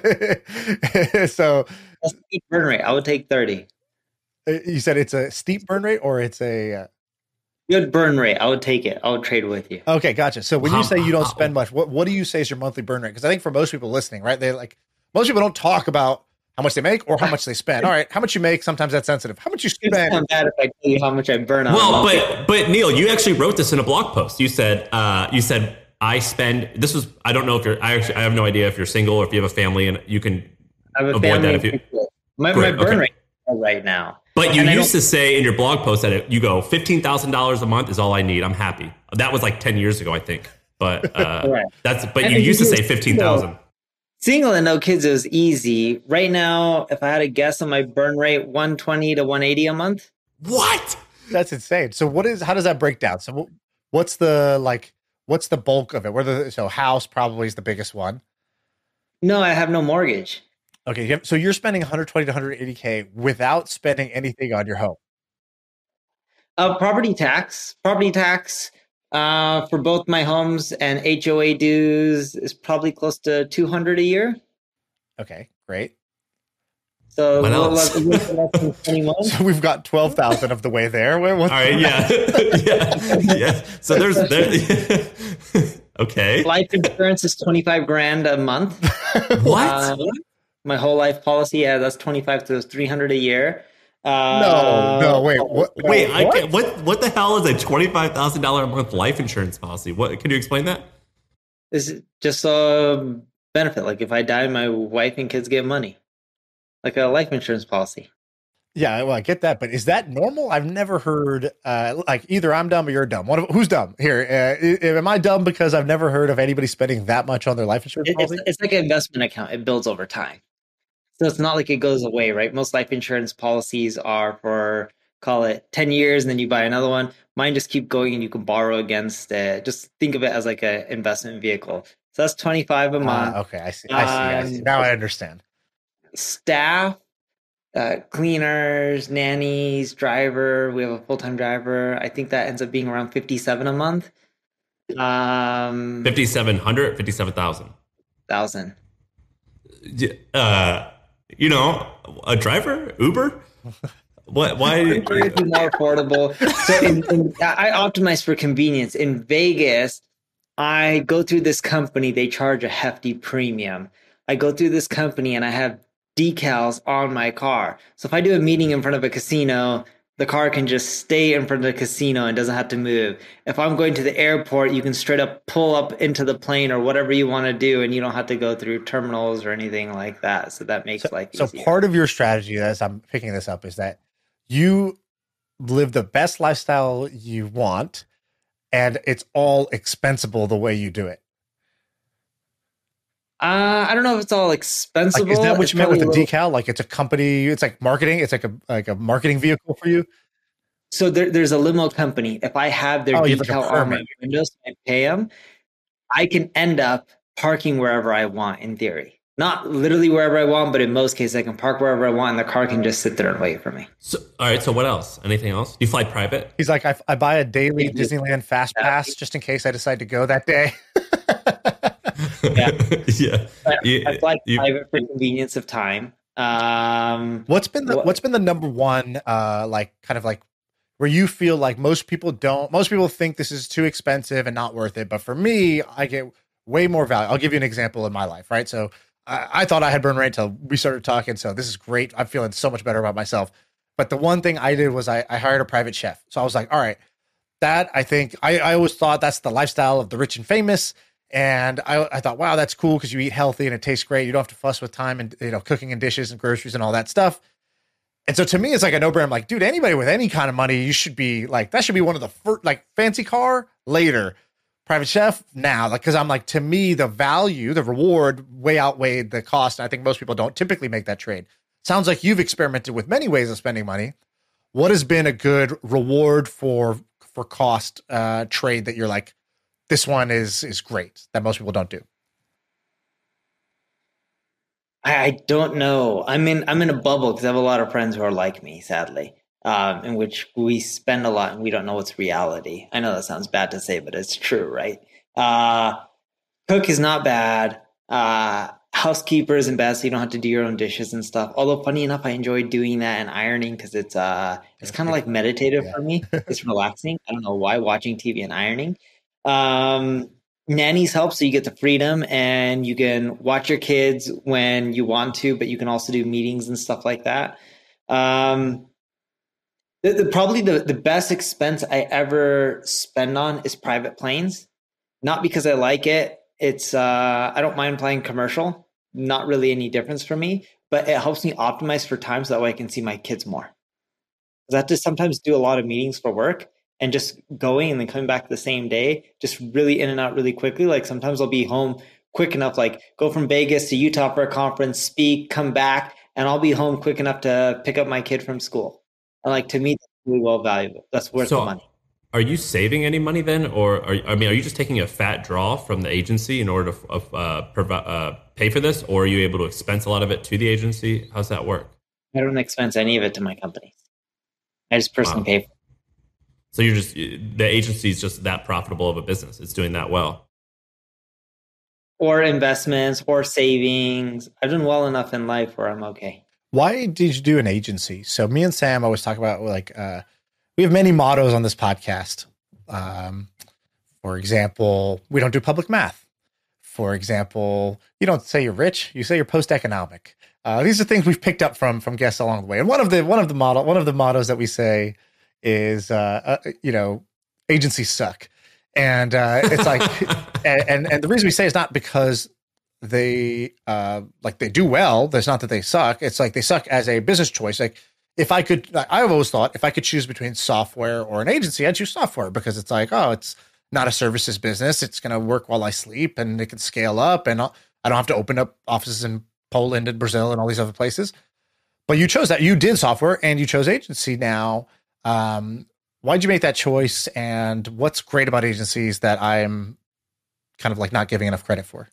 [SPEAKER 3] So
[SPEAKER 2] That's a steep burn rate. I would take thirty.
[SPEAKER 3] You said it's a steep burn rate or it's a, uh...
[SPEAKER 2] good burn rate. I would take it. I would trade with you.
[SPEAKER 3] Okay. Gotcha. So when
[SPEAKER 1] Wow.
[SPEAKER 3] you say you don't spend much, what, what do you say is your monthly burn rate? Cause I think for most people listening, right. They like, most people don't talk about how much they make or how much they spend. All right. How much you make? Sometimes that's sensitive. How much you
[SPEAKER 2] It's
[SPEAKER 3] spend?
[SPEAKER 2] not bad if I tell you how much I burn on.
[SPEAKER 1] Well,
[SPEAKER 2] a month.
[SPEAKER 1] but but Neil, you actually wrote this in a blog post. You said uh, you said I spend. This was I don't know if you're. I actually I have no idea if you're single or if you have a family, and you can
[SPEAKER 2] I have a
[SPEAKER 1] avoid
[SPEAKER 2] family
[SPEAKER 1] that if you.
[SPEAKER 2] my, my
[SPEAKER 1] Great,
[SPEAKER 2] burn
[SPEAKER 1] okay.
[SPEAKER 2] rate right now.
[SPEAKER 1] But you
[SPEAKER 2] And I
[SPEAKER 1] used
[SPEAKER 2] don't-
[SPEAKER 1] to say in your blog post that it, you go fifteen thousand dollars a month is all I need. I'm happy. That was like ten years ago, I think. But uh,
[SPEAKER 2] Right.
[SPEAKER 1] that's but
[SPEAKER 2] And
[SPEAKER 1] you
[SPEAKER 2] if
[SPEAKER 1] used to
[SPEAKER 2] you
[SPEAKER 1] say
[SPEAKER 2] do-
[SPEAKER 1] fifteen thousand.
[SPEAKER 2] Single and no kids is easy. Right now, if I had to guess on my burn rate, one twenty to one eighty a month.
[SPEAKER 1] What?
[SPEAKER 3] That's insane. So what is, how does that break down? So what, what's the, like, what's the bulk of it? Where the, so house probably is the biggest one.
[SPEAKER 2] No, I have no mortgage.
[SPEAKER 3] Okay. you have- So you're spending one hundred twenty to one hundred eighty K without spending anything on your home.
[SPEAKER 2] Uh, property tax, property tax uh, for both my homes and H O A dues is probably close to two hundred a year.
[SPEAKER 3] Okay. Great.
[SPEAKER 2] So
[SPEAKER 1] What
[SPEAKER 2] a little
[SPEAKER 1] else?
[SPEAKER 2] less, a little less than twenty-one.
[SPEAKER 3] So we've got twelve thousand of the way there. Where, what,
[SPEAKER 1] All right. Yeah. yeah. Yeah. So there's there. Okay.
[SPEAKER 2] Life insurance is twenty-five grand a month.
[SPEAKER 1] What?
[SPEAKER 2] Uh, my whole life policy, yeah, that's twenty-five to three hundred a year. Uh,
[SPEAKER 3] no, no, wait, what?
[SPEAKER 1] Wait, I
[SPEAKER 3] what?
[SPEAKER 1] can't, what what the hell is a twenty-five thousand dollars a month life insurance policy? What can you explain that?
[SPEAKER 2] This is just a benefit. Like if I die, my wife and kids get money, like a life insurance policy.
[SPEAKER 3] Yeah, well, I get that, but is that normal? I've never heard uh, like either I'm dumb or you're dumb. One of, who's dumb here? Uh, am I dumb because I've never heard of anybody spending that much on their life insurance
[SPEAKER 2] It,
[SPEAKER 3] policy?
[SPEAKER 2] it's, it's like an investment account. It builds over time. So it's not like it goes away, right? Most life insurance policies are for, call it ten years, and then you buy another one. Mine just keep going and you can borrow against it. Just think of it as like an investment vehicle. So that's twenty-five a month.
[SPEAKER 3] Uh, okay, I see. I see. I see.
[SPEAKER 2] Um,
[SPEAKER 3] Now I understand.
[SPEAKER 2] Staff, uh, cleaners, nannies, driver. We have a full-time driver. I think that ends up being around fifty-seven a month. Um,
[SPEAKER 1] fifty-seven hundred, fifty-seven thousand.
[SPEAKER 2] thousand.
[SPEAKER 1] Uh, you know, a driver, Uber. What? Why?
[SPEAKER 2] Uber is more affordable. So in, in, I optimize for convenience. In Vegas, I go through this company. They charge a hefty premium. I go through this company and I have decals on my car. So if I do a meeting in front of a casino, the car can just stay in front of the casino and doesn't have to move. If I'm going to the airport, you can straight up pull up into the plane or whatever you want to do, and you don't have to go through terminals or anything like that. So that makes
[SPEAKER 3] So,
[SPEAKER 2] life
[SPEAKER 3] so
[SPEAKER 2] easier.
[SPEAKER 3] part of your strategy, as I'm picking this up, is that you live the best lifestyle you want, and it's all expensible the way you do it.
[SPEAKER 2] Uh, I don't know if it's all expensive.
[SPEAKER 3] Like, is that what
[SPEAKER 2] It's
[SPEAKER 3] you meant with the
[SPEAKER 2] probably a little-
[SPEAKER 3] decal? Like it's a company, it's like marketing. It's like a like a marketing vehicle for you.
[SPEAKER 2] So there, there's a limo company. If I have their
[SPEAKER 3] Oh, you have like a
[SPEAKER 2] decal on my
[SPEAKER 3] permit.
[SPEAKER 2] windows and I pay them, I can end up parking wherever I want in theory. Not literally wherever I want, but in most cases, I can park wherever I want and the car can just sit there and wait for me.
[SPEAKER 1] So, all right. So what else? Anything else? Do you fly private?
[SPEAKER 3] He's like, I, I buy a daily
[SPEAKER 2] Yeah.
[SPEAKER 3] Disneyland fast pass just in case I decide to go that day.
[SPEAKER 2] Yeah.
[SPEAKER 1] yeah.
[SPEAKER 2] I,
[SPEAKER 1] You-
[SPEAKER 2] I fly
[SPEAKER 1] you-
[SPEAKER 2] private for convenience of time. Um,
[SPEAKER 3] What's been the
[SPEAKER 2] What-
[SPEAKER 3] what's been the number one uh like kind of like where you feel like most people don't most people think this is too expensive and not worth it, but for me I get way more value. I'll give you an example in my life, right? So I, I thought I had burn rate until we started talking, so this is great. I'm feeling so much better about myself. But the one thing I did was I, I hired a private chef. So I was like, all right, that I think I, I always thought that's the lifestyle of the rich and famous. And I, I thought, wow, that's cool because you eat healthy and it tastes great. You don't have to fuss with time and, you know, cooking and dishes and groceries and all that stuff. And so to me, it's like a no-brainer. I'm like, dude, anybody with any kind of money, you should be like, that should be one of the first, like fancy car later, private chef now. Like, cause I'm like, to me, the value, the reward way outweighed the cost. I think most people don't typically make that trade. Sounds like you've experimented with many ways of spending money. What has been a good reward for, for cost uh, trade that you're like, this one is is great that most people don't do?
[SPEAKER 2] I, I don't know. I'm in I'm in a bubble because I have a lot of friends who are like me, sadly, um, in which we spend a lot and we don't know what's reality. I know that sounds bad to say, but it's true, right? Uh, cook is not bad. Uh, housekeeper isn't bad, so you don't have to do your own dishes and stuff. Although, funny enough, I enjoy doing that and ironing because it's uh it's kind of like meditative
[SPEAKER 3] Yeah.
[SPEAKER 2] for me. It's relaxing. I don't know why, watching T V and ironing. Um, nannies help, so you get the freedom and you can watch your kids when you want to, but you can also do meetings and stuff like that. Um, the, the, probably the, the best expense I ever spend on is private planes. Not because I like it. It's uh, I don't mind flying commercial. Not really any difference for me, but it helps me optimize for time so that way I can see my kids more. 'Cause I have to sometimes do a lot of meetings for work. And just going and then coming back the same day, just really in and out really quickly. Like sometimes I'll be home quick enough, like go from Vegas to Utah for a conference, speak, come back, and I'll be home quick enough to pick up my kid from school. And like to me, that's really well valuable. That's worth
[SPEAKER 1] So-
[SPEAKER 2] the money.
[SPEAKER 1] Are you saving any money then, or are, I mean, are you just taking a fat draw from the agency in order to uh, provi- uh, pay for this, or are you able to expense a lot of it to the agency? How's that work?
[SPEAKER 2] I don't expense any of it to my company. I just personally
[SPEAKER 1] Wow.
[SPEAKER 2] pay for it.
[SPEAKER 1] So you're just the agency is just that profitable of a business. It's doing that well.
[SPEAKER 2] Or investments or savings. I've done well enough in life where I'm okay.
[SPEAKER 3] Why did you do an agency? So me and Sam always talk about like uh, we have many mottos on this podcast. Um, for example, we don't do public math. For example, you don't say you're rich, you say you're post-economic. Uh, these are things we've picked up from from guests along the way. And one of the one of the model one of the mottos that we say is, uh, uh, you know, agencies suck. And uh, it's like, and and the reason we say it's not because they uh, like they do well. There's not that they suck. It's like they suck as a business choice. Like if I could, I've always thought if I could choose between software or an agency, I'd choose software because it's like, oh, it's not a services business. It's going to work while I sleep and it can scale up and I'll, I don't have to open up offices in Poland and Brazil and all these other places. But you chose that. You did software and you chose agency now. Um, why'd you make that choice? And what's great about agencies that I'm kind of like not giving enough credit for?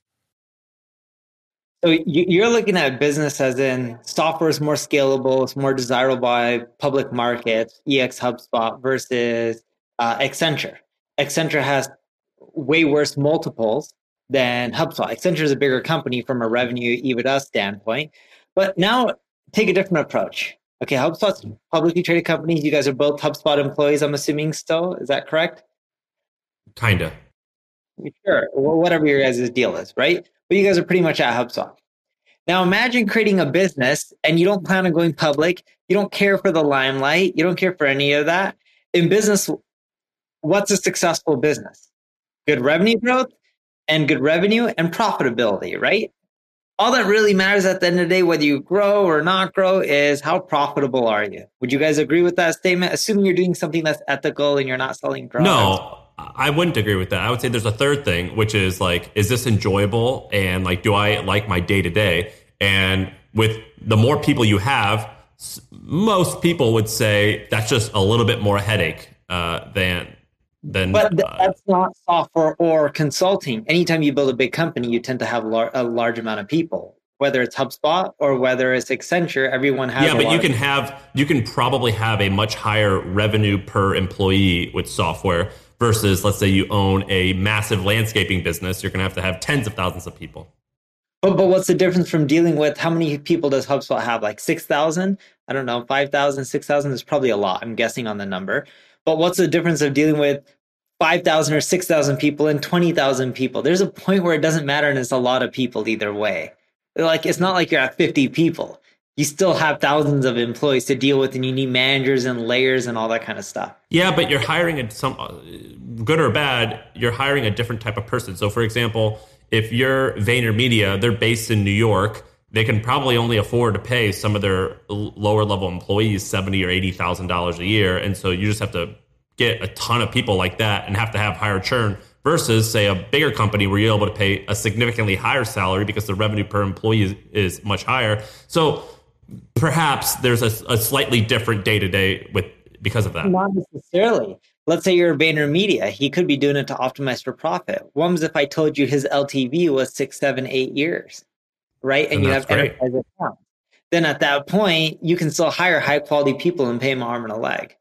[SPEAKER 2] So you're looking at business as in software is more scalable, it's more desirable by public markets, E X HubSpot versus uh, Accenture. Accenture has way worse multiples than HubSpot. Accenture is a bigger company from a revenue EBITDA standpoint. But now take a different approach. Okay, HubSpot's publicly traded companies. You guys are both HubSpot employees, I'm assuming still. Is that correct?
[SPEAKER 1] Kinda.
[SPEAKER 2] Sure. Well, whatever your guys' deal is, right? But you guys are pretty much at HubSpot. Now imagine creating a business and you don't plan on going public. You don't care for the limelight. You don't care for any of that. In business, what's a successful business? Good revenue growth and good revenue and profitability, right? All that really matters at the end of the day, whether you grow or not grow, is how profitable are you? Would you guys agree with that statement? Assuming you're doing something that's ethical and you're not selling drugs.
[SPEAKER 1] No, I wouldn't agree with that. I would say there's a third thing, which is like, is this enjoyable? And like, do I like my day to day? And with the more people you have, most people would say that's just a little bit more headache uh, than Then,
[SPEAKER 2] but th-
[SPEAKER 1] uh,
[SPEAKER 2] that's not software or consulting. Anytime you build a big company, you tend to have lar- a large amount of people, whether it's HubSpot or whether it's Accenture. Everyone has.
[SPEAKER 1] Yeah,
[SPEAKER 2] a
[SPEAKER 1] but
[SPEAKER 2] lot
[SPEAKER 1] you
[SPEAKER 2] of
[SPEAKER 1] can
[SPEAKER 2] people.
[SPEAKER 1] have you can probably have a much higher revenue per employee with software versus, let's say, you own a massive landscaping business. You're going to have to have tens of thousands of people.
[SPEAKER 2] But but what's the difference from dealing with how many people does HubSpot have? Like six thousand? I don't know, five thousand, six thousand is probably a lot. I'm guessing on the number. But what's the difference of dealing with five thousand or six thousand people and twenty thousand people? There's a point where it doesn't matter and it's a lot of people either way. Like, it's not like you're at fifty people. You still have thousands of employees to deal with and you need managers and layers and all that kind of stuff.
[SPEAKER 1] Yeah, but you're hiring a, some good or bad, you're hiring a different type of person. So for example, if you're VaynerMedia, they're based in New York, they can probably only afford to pay some of their lower level employees seventy thousand or eighty thousand dollars a year. And so you just have to get a ton of people like that and have to have higher churn versus, say, a bigger company where you're able to pay a significantly higher salary because the revenue per employee is, is much higher. So perhaps there's a, a slightly different day to day with because of that.
[SPEAKER 2] Not necessarily. Let's say you're VaynerMedia. He could be doing it to optimize for profit. What was if I told you his L T V was six, seven, eight years, right? And,
[SPEAKER 1] And
[SPEAKER 2] you
[SPEAKER 1] that's
[SPEAKER 2] have
[SPEAKER 1] great.
[SPEAKER 2] enterprise accounts. Then at that point, you can still hire high quality people and pay them an arm and a leg.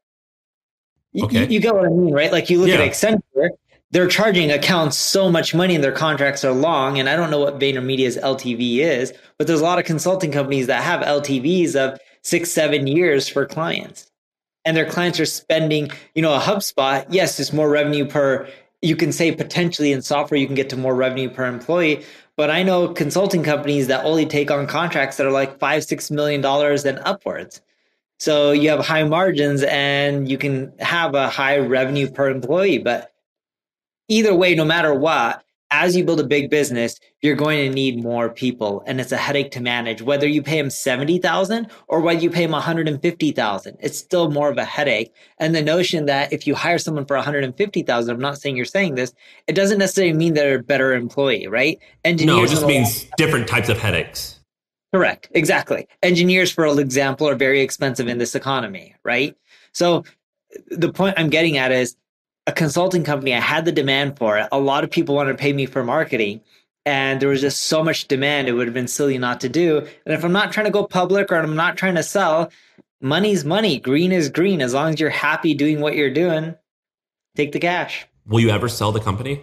[SPEAKER 2] You,
[SPEAKER 1] Okay.
[SPEAKER 2] you, you get what I mean, right? Like you look
[SPEAKER 1] Yeah.
[SPEAKER 2] at Accenture, they're charging accounts so much money and their contracts are long. And I don't know what VaynerMedia's L T V is, but there's a lot of consulting companies that have L T Vs of six, seven years for clients. And their clients are spending, you know, a HubSpot, yes, it's more revenue per, you can say potentially in software, you can get to more revenue per employee. But I know consulting companies that only take on contracts that are like five, six million dollars and upwards. So you have high margins and you can have a high revenue per employee. But either way, no matter what, as you build a big business, you're going to need more people, and it's a headache to manage. Whether you pay them seventy thousand dollars or whether you pay them one hundred fifty thousand dollars, it's still more of a headache. And the notion that if you hire someone for one hundred fifty thousand dollars, I'm not saying you're saying this, it doesn't necessarily mean they're a better employee, right? Engineers
[SPEAKER 1] No, it just
[SPEAKER 2] and-
[SPEAKER 1] means different types of headaches.
[SPEAKER 2] Correct. Exactly. Engineers, for example, are very expensive in this economy, right? So the point I'm getting at is a consulting company, I had the demand for it. A lot of people wanted to pay me for marketing, and there was just so much demand, it would have been silly not to do. And if I'm not trying to go public or I'm not trying to sell, money's money. Green is green. As long as you're happy doing what you're doing, take the cash.
[SPEAKER 1] Will you ever sell the company?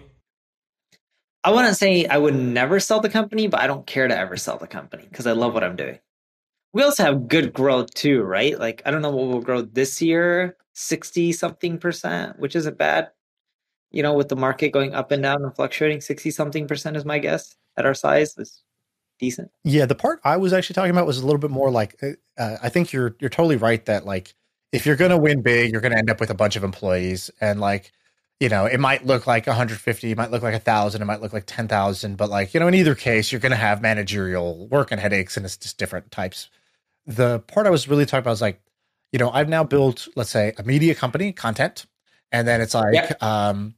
[SPEAKER 2] I wouldn't say I would never sell the company, but I don't care to ever sell the company because I love what I'm doing. We also have good growth too, right? Like, I don't know what we'll grow this year, sixty something percent, which isn't bad. you know, with the market going up and down and fluctuating, sixty something percent is my guess at our size is decent.
[SPEAKER 3] Yeah. The part I was actually talking about was a little bit more like, uh, I think you're, you're totally right that like, if you're going to win big, you're going to end up with a bunch of employees, and like, you know, it might look like one hundred fifty, it might look like a thousand, it might look like ten thousand, but like, you know, in either case, you're going to have managerial work and headaches, and it's just different types. The part I was really talking about is like, you know, I've now built, let's say, a media company, content, and then it's like, yeah. um,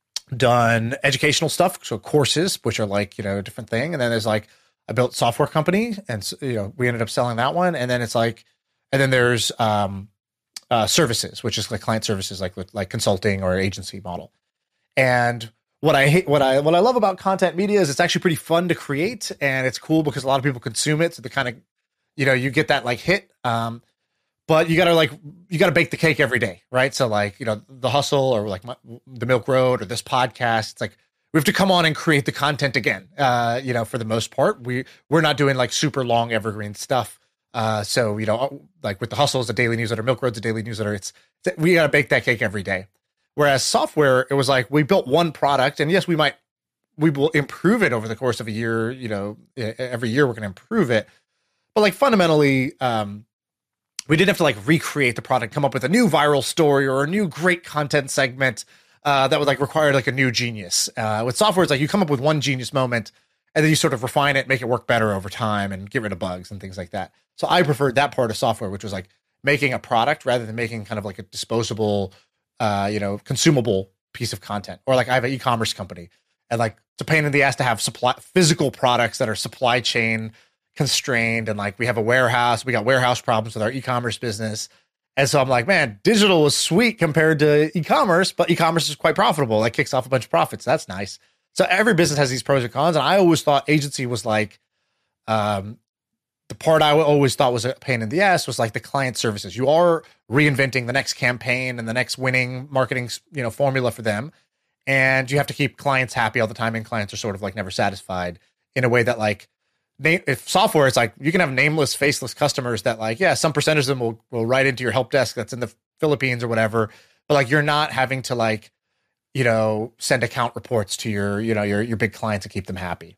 [SPEAKER 3] done educational stuff. So courses, which are like, you know, a different thing. And then there's like, I built software company, and, you know, we ended up selling that one. And then it's like, and then there's, um, Uh, services, which is like client services, like with like consulting or agency model. And what I hate, what I what I love about content media is it's actually pretty fun to create, and it's cool because a lot of people consume it. So the kind of, you know, you get that like hit, um, but you gotta like you gotta bake the cake every day, right? So like, you know, the hustle or like my, the Milk Road or this podcast, it's like we have to come on and create the content again. Uh, you know, for the most part, we we're not doing like super long evergreen stuff. Uh, so, you know, like with the hustle is a daily newsletter, Milk Road's a daily newsletter. It's, we got to bake that cake every day. Whereas software, it was like, we built one product, and yes, we might, we will improve it over the course of a year. You know, every year we're going to improve it. But like fundamentally, um, we didn't have to like recreate the product, come up with a new viral story or a new great content segment, uh, that would like require like a new genius. Uh, with software, it's like you come up with one genius moment, and then you sort of refine it, make it work better over time, and get rid of bugs and things like that. So I preferred that part of software, which was like making a product rather than making kind of like a disposable, uh, you know, consumable piece of content. Or like I have an e-commerce company, and like it's a pain in the ass to have supply physical products that are supply chain constrained, and like we have a warehouse, we got warehouse problems with our e-commerce business. And so I'm like, man, digital was sweet compared to e-commerce, but e-commerce is quite profitable. That kicks off a bunch of profits. That's nice. So every business has these pros and cons. And I always thought agency was like, um, the part I always thought was a pain in the ass was like the client services. You are reinventing the next campaign and the next winning marketing, you know, formula for them. And you have to keep clients happy all the time. And clients are sort of like never satisfied in a way that like, if software is like, you can have nameless, faceless customers that like, yeah, some percentage of them will, will write into your help desk that's in the Philippines or whatever. But like, you're not having to like, you know, send account reports to your, you know, your, your big clients to keep them happy.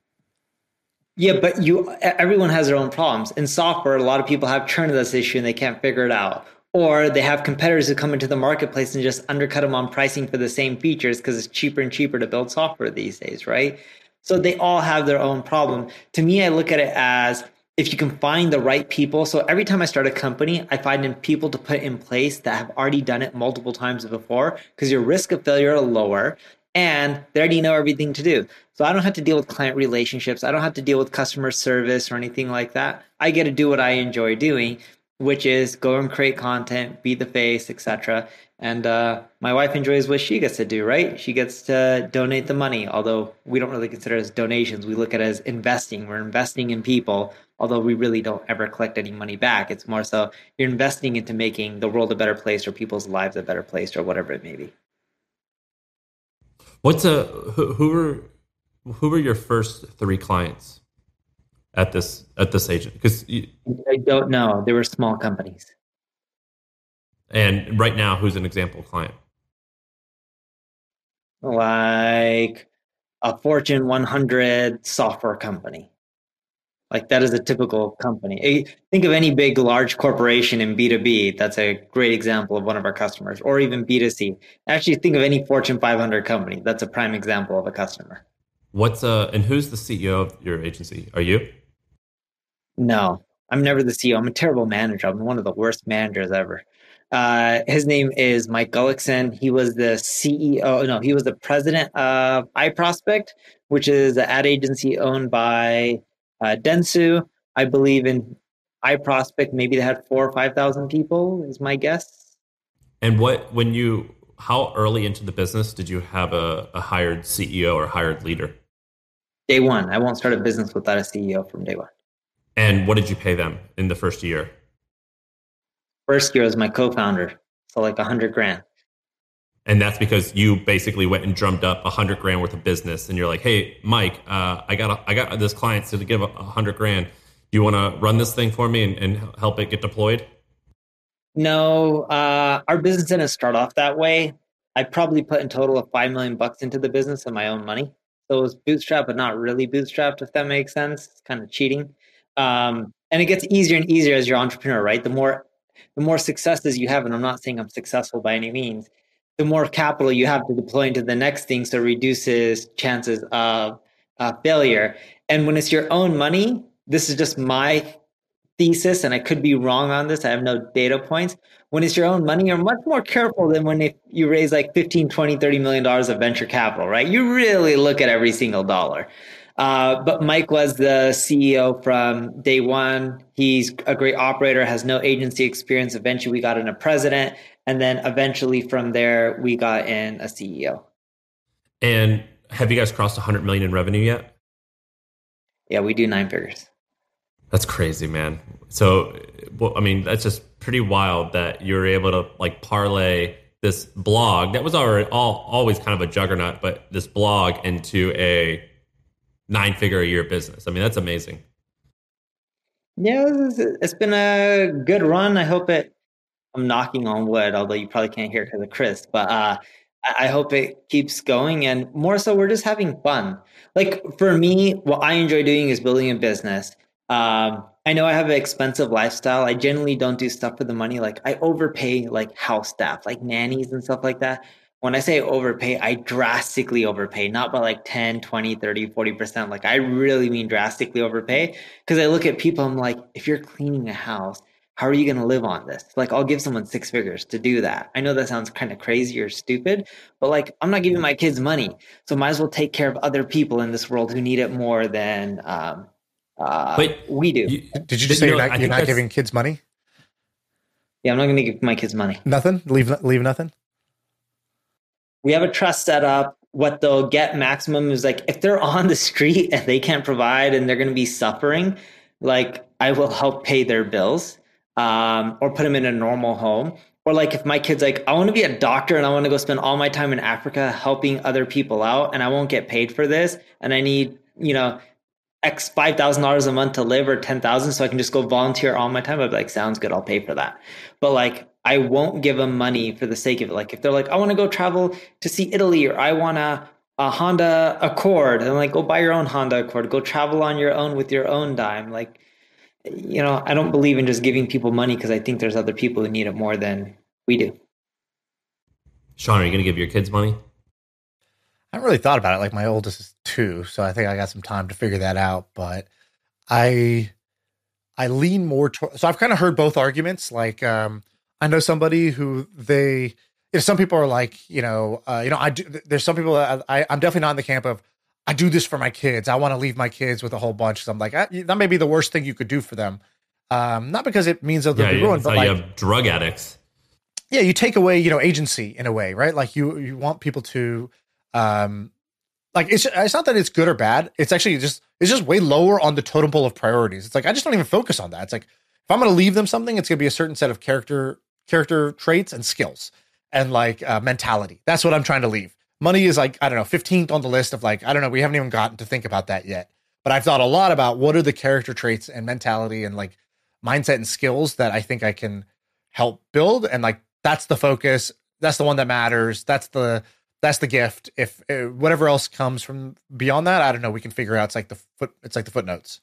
[SPEAKER 2] Yeah, but you, everyone has their own problems. In software, a lot of people have churn of this issue and they can't figure it out. Or they have competitors who come into the marketplace and just undercut them on pricing for the same features because it's cheaper and cheaper to build software these days, right? So they all have their own problem. To me, I look at it as if you can find the right people. So every time I start a company, I find in people to put in place that have already done it multiple times before, because your risk of failure are lower and they already know everything to do. So I don't have to deal with client relationships. I don't have to deal with customer service or anything like that. I get to do what I enjoy doing, which is go and create content, be the face, et cetera. And uh, my wife enjoys what she gets to do, right? She gets to donate the money, although we don't really consider it as donations. We look at it as investing. We're investing in people, although we really don't ever collect any money back. It's more so you're investing into making the world a better place or people's lives a better place or whatever it may be.
[SPEAKER 1] What's a who, who were who were your first three clients at this at this agent? Because
[SPEAKER 2] I don't know. They were small companies.
[SPEAKER 1] And right now, who's an example client?
[SPEAKER 2] Like a Fortune one hundred software company. Like that is a typical company. Think of any big, large corporation in B two B. That's a great example of one of our customers, or even B two C. Actually, think of any Fortune five hundred company. That's a prime example of a customer.
[SPEAKER 1] What's uh and who's the C E O of your agency? Are you?
[SPEAKER 2] No, I'm never the C E O. I'm a terrible manager. I'm one of the worst managers ever. Uh, his name is Mike Gullickson. He was the C E O. No, he was the president of iProspect, which is an ad agency owned by uh, Dentsu. I believe in iProspect. Maybe they had four or five thousand people. Is my guess.
[SPEAKER 1] And what when you how early into the business did you have a, a hired C E O or hired leader?
[SPEAKER 2] Day one. I won't start a business without a C E O from day one.
[SPEAKER 1] And what did you pay them in the first year?
[SPEAKER 2] First year was my co-founder, so like a hundred grand.
[SPEAKER 1] And that's because you basically went and drummed up a hundred grand worth of business, and you're like, "Hey, Mike, uh, I got a, I got this client to give a hundred grand. Do you want to run this thing for me and, and help it get deployed?"
[SPEAKER 2] No, uh, our business didn't start off that way. I probably put in total of five million bucks into the business of my own money. So it was bootstrapped, but not really bootstrapped, if that makes sense. It's kind of cheating. Um, and it gets easier and easier as your entrepreneur, right? The more, the more successes you have, and I'm not saying I'm successful by any means, the more capital you have to deploy into the next thing, so it reduces chances of uh, failure. And when it's your own money, this is just my thesis, and I could be wrong on this. I have no data points. When it's your own money, you're much more careful than when if you raise like fifteen, twenty, thirty million dollars of venture capital, right? You really look at every single dollar. Uh, but Mike was the C E O from day one. He's a great operator, has no agency experience. Eventually we got in a president. And then eventually from there, we got in a C E O.
[SPEAKER 1] And have you guys crossed one hundred million in revenue yet?
[SPEAKER 2] Yeah, we do nine figures.
[SPEAKER 1] That's crazy, man. So, well, I mean, that's just pretty wild that you're able to like parlay this blog that was already all, always kind of a juggernaut, but this blog into a nine figure a year business. I mean, that's amazing.
[SPEAKER 2] Yeah, it's been a good run. I hope it, I'm knocking on wood, although you probably can't hear it because of Chris, but uh, I hope it keeps going. And more so, we're just having fun. Like for me, what I enjoy doing is building a business. Um, I know I have an expensive lifestyle. I generally don't do stuff for the money. Like I overpay like house staff, like nannies and stuff like that. When I say overpay, I drastically overpay, not by like ten, twenty, thirty, forty percent. Like I really mean drastically overpay, because I look at people, I'm like, if you're cleaning a house, how are you going to live on this? Like I'll give someone six figures to do that. I know that sounds kind of crazy or stupid, but like I'm not giving my kids money. So might as well take care of other people in this world who need it more than um, uh,
[SPEAKER 1] Wait,
[SPEAKER 2] we do.
[SPEAKER 3] You, did you just say you know, you're not, you're not giving kids money?
[SPEAKER 2] Yeah, I'm not going to give my kids money.
[SPEAKER 3] Nothing? Leave leave nothing?
[SPEAKER 2] We have a trust set up. What they'll get maximum is like if they're on the street and they can't provide and they're going to be suffering, like I will help pay their bills. Um, or put them in a normal home. Or like if my kid's like, I want to be a doctor and I want to go spend all my time in Africa helping other people out and I won't get paid for this and I need, you know, X five thousand dollars a month to live or ten thousand so I can just go volunteer all my time. I'd be like, sounds good, I'll pay for that. But like, I won't give them money for the sake of it. Like if they're like, I want to go travel to see Italy or I want a, a Honda Accord. And I'm like, go buy your own Honda Accord, go travel on your own with your own dime. Like, you know, I don't believe in just giving people money because I think there's other people who need it more than we do.
[SPEAKER 1] Sean, are you going to give your kids money?
[SPEAKER 3] I haven't really thought about it. Like my oldest is two, so I think I got some time to figure that out. But I, I lean more towards. So I've kind of heard both arguments. Like um, I know somebody who they, you know, some people are like, you know, uh, you know, I do. There's some people that I, I'm definitely not in the camp of. I do this for my kids. I want to leave my kids with a whole bunch. So I'm like, I, that may be the worst thing you could do for them. Um, not because it means they'll
[SPEAKER 1] yeah,
[SPEAKER 3] be
[SPEAKER 1] yeah,
[SPEAKER 3] ruined, but like,
[SPEAKER 1] you have drug addicts.
[SPEAKER 3] Yeah, you take away, you know, agency in a way, right? Like you, you want people to, um, like it's it's not that it's good or bad. It's actually just it's just way lower on the totem pole of priorities. It's like I just don't even focus on that. It's like if I'm going to leave them something, it's going to be a certain set of character character traits and skills and like uh, mentality. That's what I'm trying to leave. Money is like, I don't know, fifteenth on the list of like, I don't know, we haven't even gotten to think about that yet. But I've thought a lot about what are the character traits and mentality and like mindset and skills that I think I can help build. And like, that's the focus. That's the one that matters. That's the, that's the gift. If uh, whatever else comes from beyond that, I don't know, we can figure out. It's like the foot, it's like the footnotes.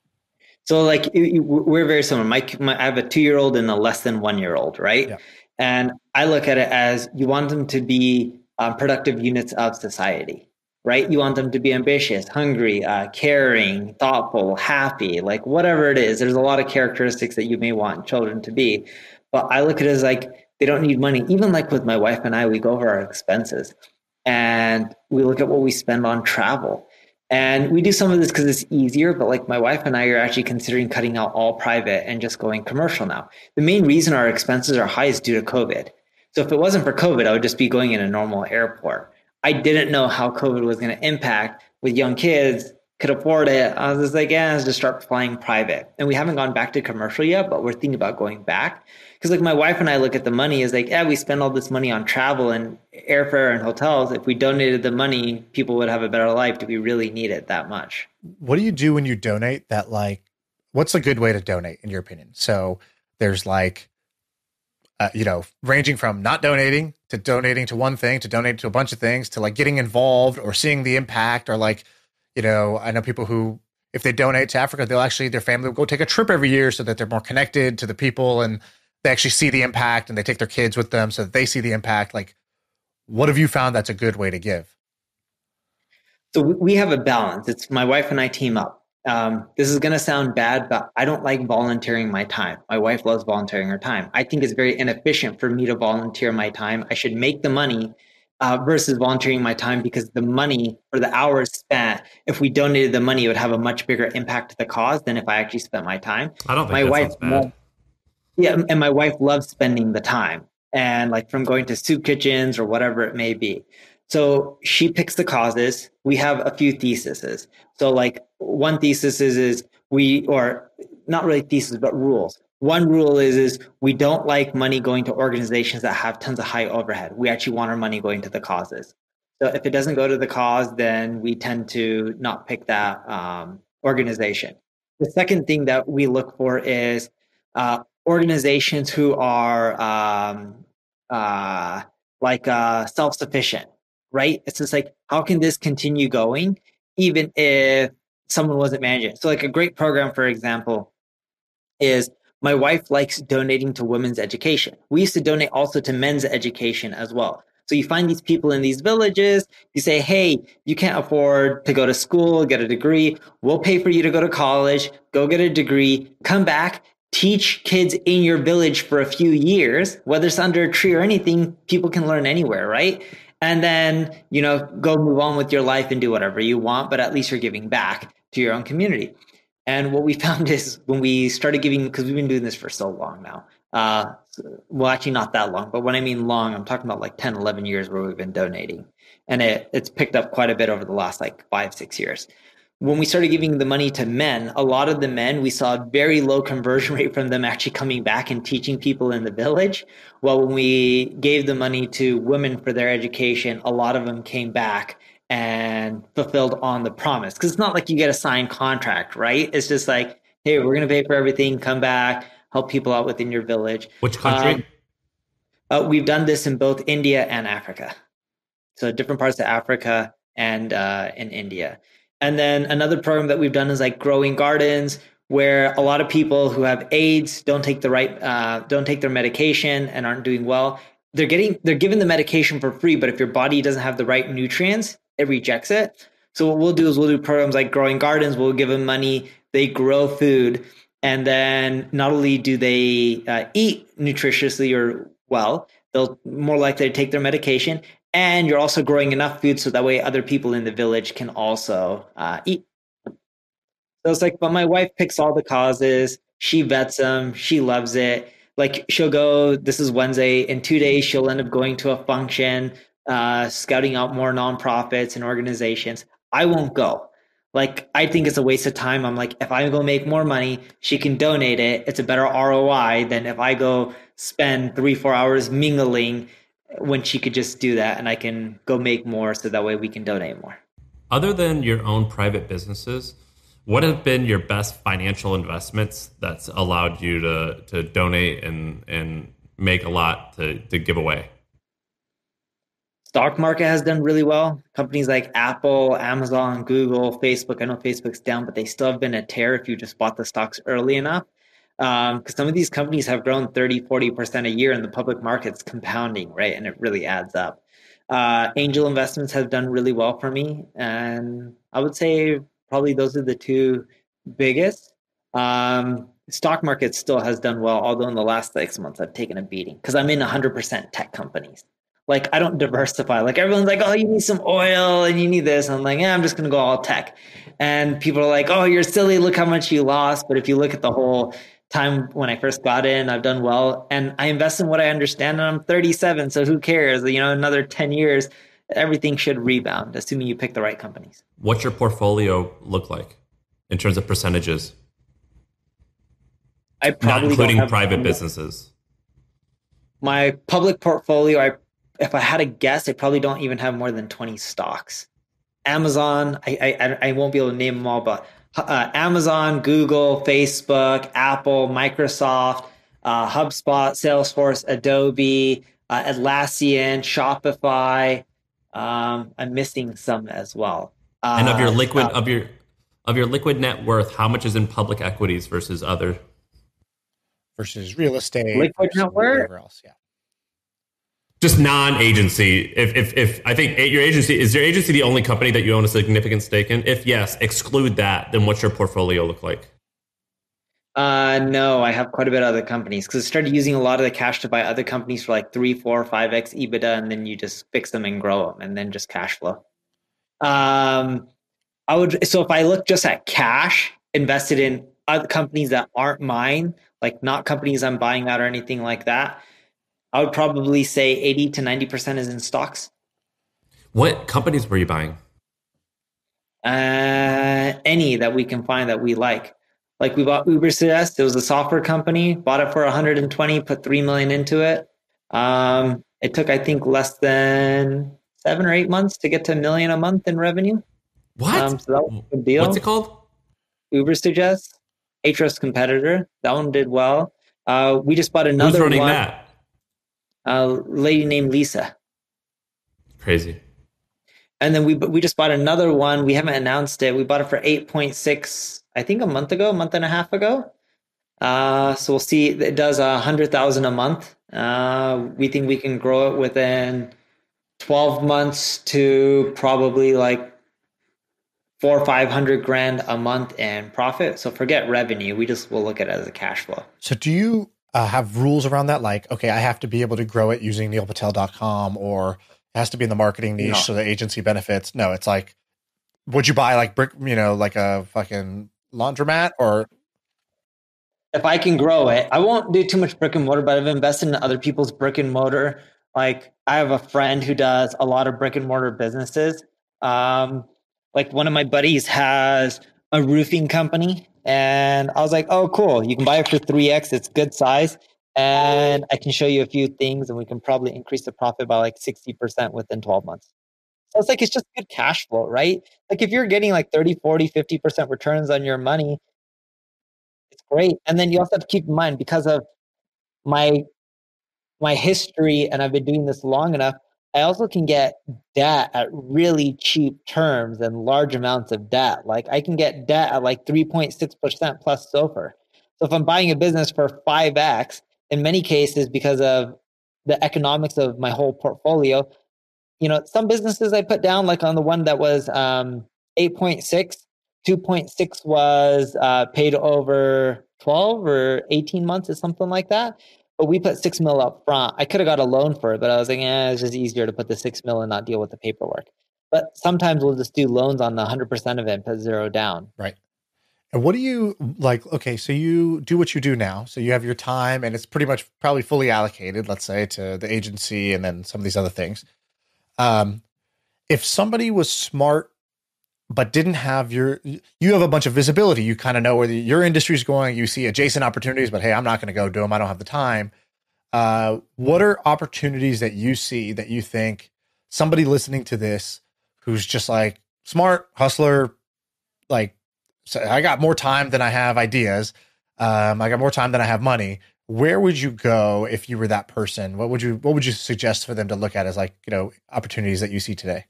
[SPEAKER 2] So like we're very similar. My, my I have a two-year-old and a less than one-year-old, right? Yeah. And I look at it as you want them to be Um, productive units of society, right? You want them to be ambitious, hungry, uh, caring, thoughtful, happy, like whatever it is. There's a lot of characteristics that you may want children to be. But I look at it as like, they don't need money. Even like with my wife and I, we go over our expenses and we look at what we spend on travel. And we do some of this because it's easier, but like my wife and I are actually considering cutting out all private and just going commercial now. The main reason our expenses are high is due to COVID. So if it wasn't for COVID, I would just be going in a normal airport. I didn't know how COVID was going to impact with young kids, could afford it. I was just like, yeah, let's just start flying private. And we haven't gone back to commercial yet, but we're thinking about going back. Because like my wife and I look at the money as like, yeah, we spend all this money on travel and airfare and hotels. If we donated the money, people would have a better life. Do we really need it that much?
[SPEAKER 3] What do you do when you donate that? Like, what's a good way to donate in your opinion? So there's like, Uh, you know, ranging from not donating to donating to one thing, to donating to a bunch of things, to like getting involved or seeing the impact, or like, you know, I know people who, if they donate to Africa, they'll actually, their family will go take a trip every year so that they're more connected to the people and they actually see the impact, and they take their kids with them so that they see the impact. Like, what have you found that's a good way to give?
[SPEAKER 2] So we have a balance. It's my wife and I team up. Um, this is going to sound bad, but I don't like volunteering my time. My wife loves volunteering her time. I think it's very inefficient for me to volunteer my time. I should make the money uh, versus volunteering my time, because the money or the hours spent, if we donated the money, it would have a much bigger impact to the cause than if I actually spent my time.
[SPEAKER 1] I don't think
[SPEAKER 2] my
[SPEAKER 1] that
[SPEAKER 2] wife
[SPEAKER 1] sounds bad.
[SPEAKER 2] Loves, yeah, and my wife loves spending the time, and like from going to soup kitchens or whatever it may be. So she picks the causes. We have a few theses. So like one thesis is, is we, or not really thesis, but rules. One rule is, is we don't like money going to organizations that have tons of high overhead. We actually want our money going to the causes. So if it doesn't go to the cause, then we tend to not pick that um, organization. The second thing that we look for is uh, organizations who are um, uh, like uh, self-sufficient. Right? It's just like, how can this continue going even if someone wasn't managing it? So like a great program, for example, is my wife likes donating to women's education. We used to donate also to men's education as well. So you find these people in these villages, you say, hey, you can't afford to go to school, get a degree. We'll pay for you to go to college, go get a degree, come back, teach kids in your village for a few years, whether it's under a tree or anything, people can learn anywhere, right? And then, you know, go move on with your life and do whatever you want, but at least you're giving back to your own community. And what we found is when we started giving, because we've been doing this for so long now, uh, well, actually not that long, but when I mean long, I'm talking about like ten, eleven years where we've been donating. And it, it's picked up quite a bit over the last like five, six years. When we started giving the money to men, a lot of the men, we saw a very low conversion rate from them actually coming back and teaching people in the village. Well, when we gave the money to women for their education, a lot of them came back and fulfilled on the promise. Because it's not like you get a signed contract, right? It's just like, hey, we're going to pay for everything, come back, help people out within your village.
[SPEAKER 1] Which country?
[SPEAKER 2] Um, uh, we've done this in both India and Africa. So different parts of Africa and uh, in India. And then another program that we've done is like growing gardens, where a lot of people who have AIDS don't take the right, uh, don't take their medication and aren't doing well. They're getting, they're given the medication for free, but if your body doesn't have the right nutrients, it rejects it. So what we'll do is we'll do programs like growing gardens. We'll give them money. They grow food. And then not only do they uh, eat nutritiously or well, they'll more likely to take their medication. And you're also growing enough food so that way other people in the village can also uh, eat. So it's like, but my wife picks all the causes. She vets them. She loves it. Like she'll go, this is Wednesday. In two days, she'll end up going to a function, uh, scouting out more nonprofits and organizations. I won't go. Like, I think it's a waste of time. I'm like, if I go make more money, she can donate it. It's a better R O I than if I go spend three, four hours mingling when she could just do that and I can go make more so that way we can donate more.
[SPEAKER 1] Other than your own private businesses, what have been your best financial investments that's allowed you to to donate and and make a lot to, to give away?
[SPEAKER 2] Stock market has done really well. Companies like Apple, Amazon, Google, Facebook. I know Facebook's down, but they still have been a tear if you just bought the stocks early enough. Because um, some of these companies have grown thirty, forty percent a year in the public markets compounding, right? And it really adds up. Uh, angel investments have done really well for me. And I would say probably those are the two biggest. Um, stock market still has done well, although in the last six months I've taken a beating because I'm in one hundred percent tech companies. Like I don't diversify. Like everyone's like, oh, you need some oil and you need this. And I'm like, yeah, I'm just going to go all tech. And people are like, oh, you're silly. Look how much you lost. But if you look at the whole time when I first got in, I've done well. And I invest in what I understand. And I'm thirty-seven. So who cares? You know, another ten years, everything should rebound, assuming you pick the right companies.
[SPEAKER 1] What's your portfolio look like in terms of percentages?
[SPEAKER 2] I probably
[SPEAKER 1] Not including
[SPEAKER 2] don't have
[SPEAKER 1] private businesses.
[SPEAKER 2] My public portfolio, I if I had to guess, I probably don't even have more than twenty stocks. Amazon, I I, I won't be able to name them all, but uh, Amazon, Google, Facebook, Apple, Microsoft, uh, HubSpot, Salesforce, Adobe, uh, Atlassian, Shopify. Um, I'm missing some as well. Uh,
[SPEAKER 1] And of your liquid
[SPEAKER 2] uh,
[SPEAKER 1] of your of your liquid net worth, how much is in public equities versus other?
[SPEAKER 3] Versus real estate,
[SPEAKER 2] Liquid
[SPEAKER 3] versus
[SPEAKER 2] net worth?
[SPEAKER 3] whatever else. Yeah.
[SPEAKER 1] Just non-agency. If if if I think your agency is your agency the only company that you own a significant stake in? If yes, exclude that. Then what's your portfolio look like?
[SPEAKER 2] Uh, no, I have quite a bit of other companies because I started using a lot of the cash to buy other companies for like three, four, five x EBITDA, and then you just fix them and grow them, and then just cash flow. Um, I would so if I look just at cash invested in other companies that aren't mine, like not companies I'm buying out or anything like that, I would probably say eighty to ninety percent is in stocks.
[SPEAKER 1] What companies were you buying?
[SPEAKER 2] Uh, any that we can find that we like. Like we bought Ubersuggest. It was a software company. Bought it for one hundred twenty. Put three million into it. Um, it took I think less than seven or eight months to get to a million a month in revenue.
[SPEAKER 1] What?
[SPEAKER 2] Um, so that was a good deal.
[SPEAKER 1] What's it called?
[SPEAKER 2] Ubersuggest, Ahrefs competitor. That one did well. Uh, we just bought another
[SPEAKER 1] Who's running
[SPEAKER 2] one.
[SPEAKER 1] that?
[SPEAKER 2] A lady named Lisa.
[SPEAKER 1] Crazy.
[SPEAKER 2] And then we we just bought another one. We haven't announced it. We bought it for eight point six. I think a month ago, a month and a half ago. Uh, so we'll see. It does a hundred thousand a month. Uh, we think we can grow it within twelve months to probably like four or five hundred grand a month in profit. So forget revenue. We just will look at it as a cash flow.
[SPEAKER 3] So do you uh, have rules around that? Like, okay, I have to be able to grow it using neil patel dot com, or it has to be in the marketing niche
[SPEAKER 2] No.
[SPEAKER 3] so the agency benefits. No, it's like, would you buy like brick, you know, like a fucking laundromat? Or
[SPEAKER 2] if I can grow it, I won't do too much brick and mortar, but I've invested in other people's brick and mortar. Like I have a friend who does a lot of brick and mortar businesses. Um, like one of my buddies has a roofing company, and I was like, oh, cool. You can buy it for three X. It's good size. And I can show you a few things, and we can probably increase the profit by like sixty percent within twelve months. So it's like, it's just good cash flow, right? Like if you're getting like thirty, forty, fifty percent returns on your money, it's great. And then you also have to keep in mind, because of my my history, and I've been doing this long enough, I also can get debt at really cheap terms and large amounts of debt. Like I can get debt at like three point six percent plus SOFR. So if I'm buying a business for five X, in many cases, because of the economics of my whole portfolio, you know, some businesses I put down, like on the one that was um, eight point six, two point six was uh, paid over twelve or eighteen months or something like that. But we put six mil up front. I could have got a loan for it, but I was like, eh, it's just easier to put the six mil and not deal with the paperwork. But sometimes we'll just do loans on the one hundred percent of it and put zero down.
[SPEAKER 3] right. And what do you like? Okay, so you do what you do now. So you have your time, and it's pretty much probably fully allocated, let's say, to the agency and then some of these other things. Um, if somebody was smart but didn't have your, you have a bunch of visibility. You kind of know where the, your industry is going. You see adjacent opportunities, but hey, I'm not going to go do them. I don't have the time. Uh, what are opportunities that you see that you think somebody listening to this who's just like smart hustler, like, so I got more time than I have ideas. Um, I got more time than I have money. Where would you go if you were that person? What would you, what would you suggest for them to look at as like, you know, opportunities that you see today?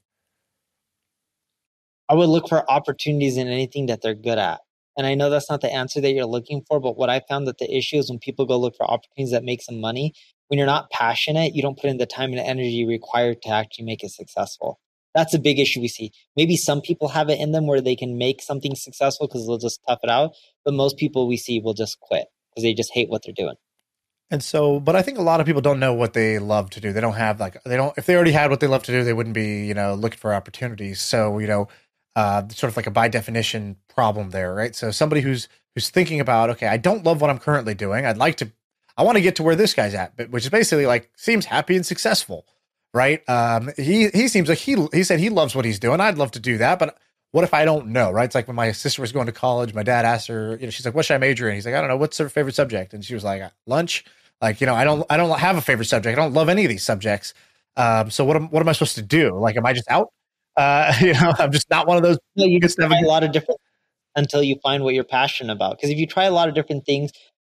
[SPEAKER 2] I would look for opportunities in anything that they're good at. And I know that's not the answer that you're looking for, but what I found that the issue is when people go look for opportunities that make some money, when you're not passionate, you don't put in the time and energy required to actually make it successful. That's a big issue we see. Maybe some people have it in them where they can make something successful because they'll just tough it out. But most people we see will just quit because they just hate what they're doing.
[SPEAKER 3] And so, but I think a lot of people don't know what they love to do. They don't have like, they don't, if they already had what they love to do, they wouldn't be, you know, looking for opportunities. So, you know, uh, sort of like a by definition problem there, right? So somebody who's, who's thinking about, okay, I don't love what I'm currently doing. I'd like to, I want to get to where this guy's at, but which is basically like seems happy and successful, right? Um, he, he seems like he, he said he loves what he's doing. I'd love to do that, but what if I don't know, right? It's like when my sister was going to college, my dad asked her, you know, she's like, what should I major in? He's like, I don't know. What's her favorite subject? And she was like, lunch. Like, you know, I don't, I don't have a favorite subject. I don't love any of these subjects. Um, so what am, what am I supposed to do? Like, am I just out? Uh, you know, I'm just not one of those.
[SPEAKER 2] No, you can try a lot of different until you find what you're passionate about. Because if you try a lot of different things,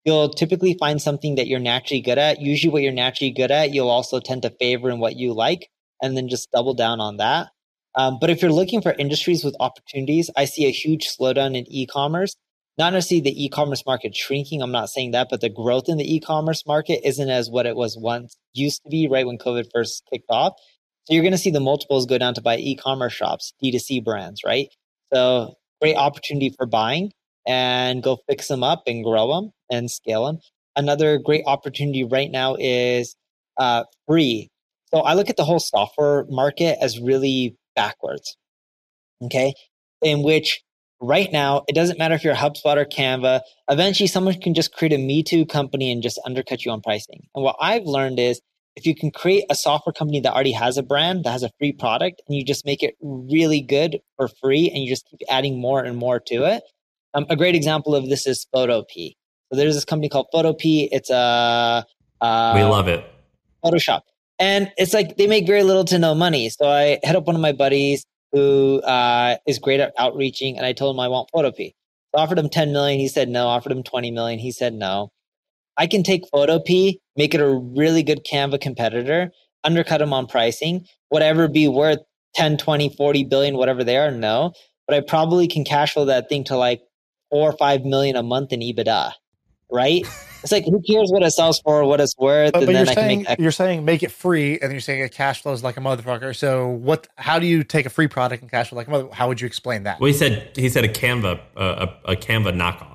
[SPEAKER 2] you'll typically find something that you're naturally good at. Usually what you're naturally good at, you'll also tend to favor in what you like and then just double down on that. Um, but if you're looking for industries with opportunities, I see a huge slowdown in e-commerce. Not necessarily the e-commerce market shrinking, I'm not saying that, but the growth in the e-commerce market isn't as what it was once used to be, right, when COVID first kicked off. So you're going to see the multiples go down to buy e-commerce shops, D two C brands, right? So great opportunity for buying and go fix them up and grow them and scale them. Another great opportunity right now is uh, free. So I look at the whole software market as really backwards, okay? In which right now, it doesn't matter if you're HubSpot or Canva. Eventually, someone can just create a Me Too company and just undercut you on pricing. And what I've learned is if you can create a software company that already has a brand, that has a free product, and you just make it really good for free, and you just keep adding more and more to it. Um, a great example of this is Photopea. So there's this company called Photopea. It's a uh,
[SPEAKER 1] we love it.
[SPEAKER 2] Photoshop. And it's like they make very little to no money. So I hit up one of my buddies who uh, is great at outreaching, and I told him I want Photopea. So I offered him ten million. He said no. I offered him twenty million. He said no. I can take Photopea, make it a really good Canva competitor, undercut them on pricing, whatever be worth ten, twenty, forty billion, whatever they are, no. But I probably can cash flow that thing to like four or five million a month in EBITDA, right? It's like, who cares what it sells for, what it's worth,
[SPEAKER 3] But,
[SPEAKER 2] and
[SPEAKER 3] but
[SPEAKER 2] then
[SPEAKER 3] you're
[SPEAKER 2] I can
[SPEAKER 3] saying
[SPEAKER 2] make that.
[SPEAKER 3] you're saying make it free, and you're saying it cash flows like a motherfucker. So what? How do you take a free product and cash flow like a mother? How would you explain that?
[SPEAKER 1] Well, he said he said a Canva uh, a, a Canva knockoff.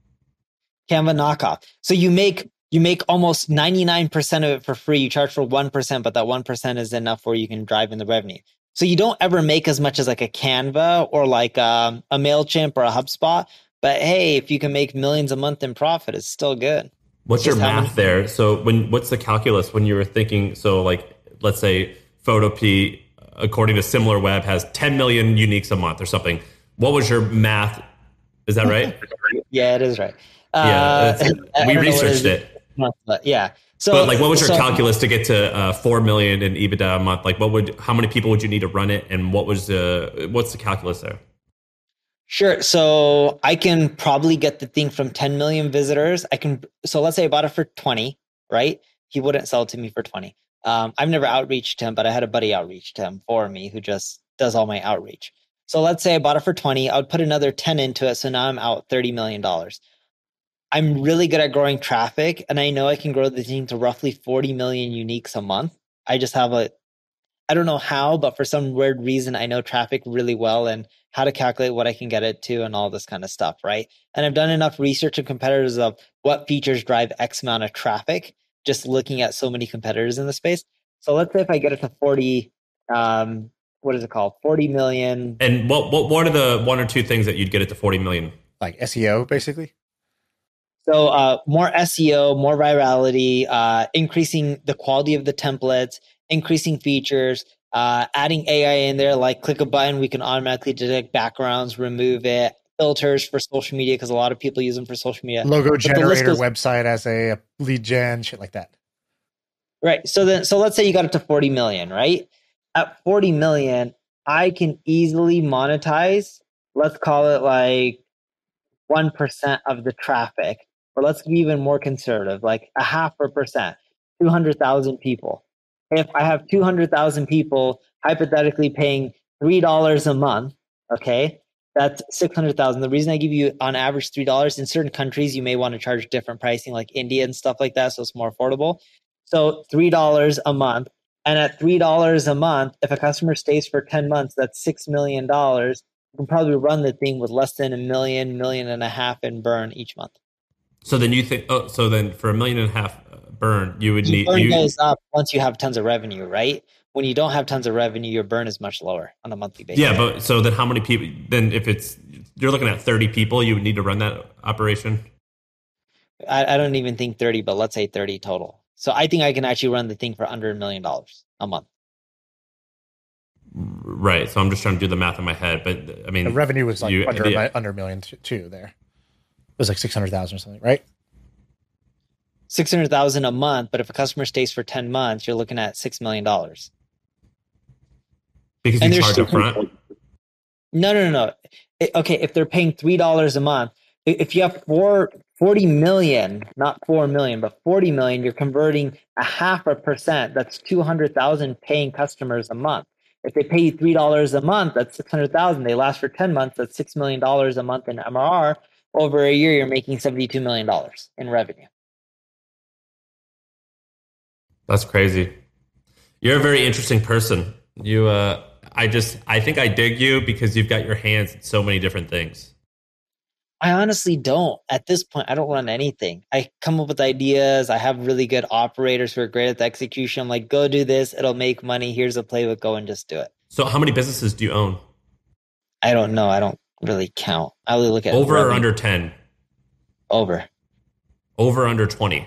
[SPEAKER 2] Canva knockoff. So you make you make almost ninety-nine percent of it for free. You charge for one percent, but that one percent is enough where you can drive in the revenue. So you don't ever make as much as like a Canva or like um, a MailChimp or a HubSpot. But hey, if you can make millions a month in profit, it's still good.
[SPEAKER 1] What's
[SPEAKER 2] Just
[SPEAKER 1] your
[SPEAKER 2] having-
[SPEAKER 1] math there? So when what's the calculus when you were thinking? So like, let's say Photopea, according to SimilarWeb, has ten million uniques a month or something. What was your math? Is that right?
[SPEAKER 2] Yeah, it is right.
[SPEAKER 1] Yeah,
[SPEAKER 2] Uh,
[SPEAKER 1] it's-
[SPEAKER 2] I
[SPEAKER 1] we
[SPEAKER 2] don't know what
[SPEAKER 1] researched
[SPEAKER 2] is.
[SPEAKER 1] it.
[SPEAKER 2] But yeah. So,
[SPEAKER 1] But like, what was your
[SPEAKER 2] so-
[SPEAKER 1] calculus to get to uh, four million in EBITDA a month? Like, what would how many people would you need to run it, and what was the what's the calculus there?
[SPEAKER 2] Sure. So I can probably get the thing from ten million visitors. I can. So let's say I bought it for twenty, right? He wouldn't sell it to me for twenty. Um, I've never outreached him, but I had a buddy outreach to him for me who just does all my outreach. So let's say I bought it for twenty. I would put another ten into it. So now I'm out thirty million dollars. I'm really good at growing traffic, and I know I can grow the team to roughly forty million uniques a month. I just have a, I don't know how, but for some weird reason, I know traffic really well and how to calculate what I can get it to and all this kind of stuff, right? And I've done enough research on competitors of what features drive X amount of traffic, just looking at so many competitors in the space. So let's say if I get it to forty, um, what is it called? forty million.
[SPEAKER 1] And what what what are the one or two things that you'd get it to forty million?
[SPEAKER 3] Like S E O, basically.
[SPEAKER 2] So uh, more S E O, more virality, uh, increasing the quality of the templates, increasing features, uh, adding A I in there, like click a button, we can automatically detect backgrounds, remove it, filters for social media, because a lot of people use them for social media.
[SPEAKER 3] Logo
[SPEAKER 2] But the list
[SPEAKER 3] generator
[SPEAKER 2] goes-
[SPEAKER 3] website as a lead gen, shit like that.
[SPEAKER 2] Right. So then, so let's say you got it to forty million, right? At forty million, I can easily monetize, let's call it like one percent of the traffic, or let's be even more conservative, like a half a percent, two hundred thousand people. If I have two hundred thousand people hypothetically paying three dollars a month, okay, that's six hundred thousand. The reason I give you on average three dollars, in certain countries, you may want to charge different pricing like India and stuff like that. So it's more affordable. So three dollars a month. And at three dollars a month, if a customer stays for ten months, that's six million dollars. You can probably run the thing with less than a million, million and a half in burn each month.
[SPEAKER 1] So then you think, oh, so then for a million and a half uh, burn, you would
[SPEAKER 2] Your
[SPEAKER 1] need
[SPEAKER 2] burn
[SPEAKER 1] you.
[SPEAKER 2] goes up once you have tons of revenue, right? When you don't have tons of revenue, your burn is much lower on a monthly basis.
[SPEAKER 1] Yeah, but so then how many people? Then if it's you're looking at thirty people, you would need to run that operation.
[SPEAKER 2] I, I don't even think thirty, but let's say thirty total. So I think I can actually run the thing for under a million dollars a month.
[SPEAKER 1] Right. So I'm just trying to do the math in my head, but I mean,
[SPEAKER 3] The revenue was like
[SPEAKER 1] you-
[SPEAKER 3] under
[SPEAKER 1] yeah.
[SPEAKER 3] a, under a million t- too. There, it was like six hundred thousand or something, right?
[SPEAKER 2] six hundred thousand a month, but if a customer stays for ten months, you're looking at six million dollars.
[SPEAKER 1] because
[SPEAKER 2] and
[SPEAKER 1] you
[SPEAKER 2] there's
[SPEAKER 1] charge
[SPEAKER 2] still-
[SPEAKER 1] up front.
[SPEAKER 2] No, no, no, no. It- okay, if they're paying three dollars a month, i- if you have four forty million, not four million, but forty million, you're converting a half a percent. That's two hundred thousand paying customers a month. If they pay you three dollars a month, that's six hundred thousand. They last for ten months. That's six million dollars a month in M R R. Over a year, you're making seventy-two million dollars in revenue.
[SPEAKER 1] That's crazy. You're a very interesting person. You, uh, I just, I think I dig you because you've got your hands in so many different things.
[SPEAKER 2] I honestly don't. At this point, I don't run anything. I come up with ideas. I have really good operators who are great at the execution. I'm like, go do this. It'll make money. Here's a playbook. Go and just do it.
[SPEAKER 1] So how many businesses do you own?
[SPEAKER 2] I don't know. I don't really count. I only look at
[SPEAKER 1] over
[SPEAKER 2] revenue.
[SPEAKER 1] or under ten?
[SPEAKER 2] Over.
[SPEAKER 1] Over under twenty?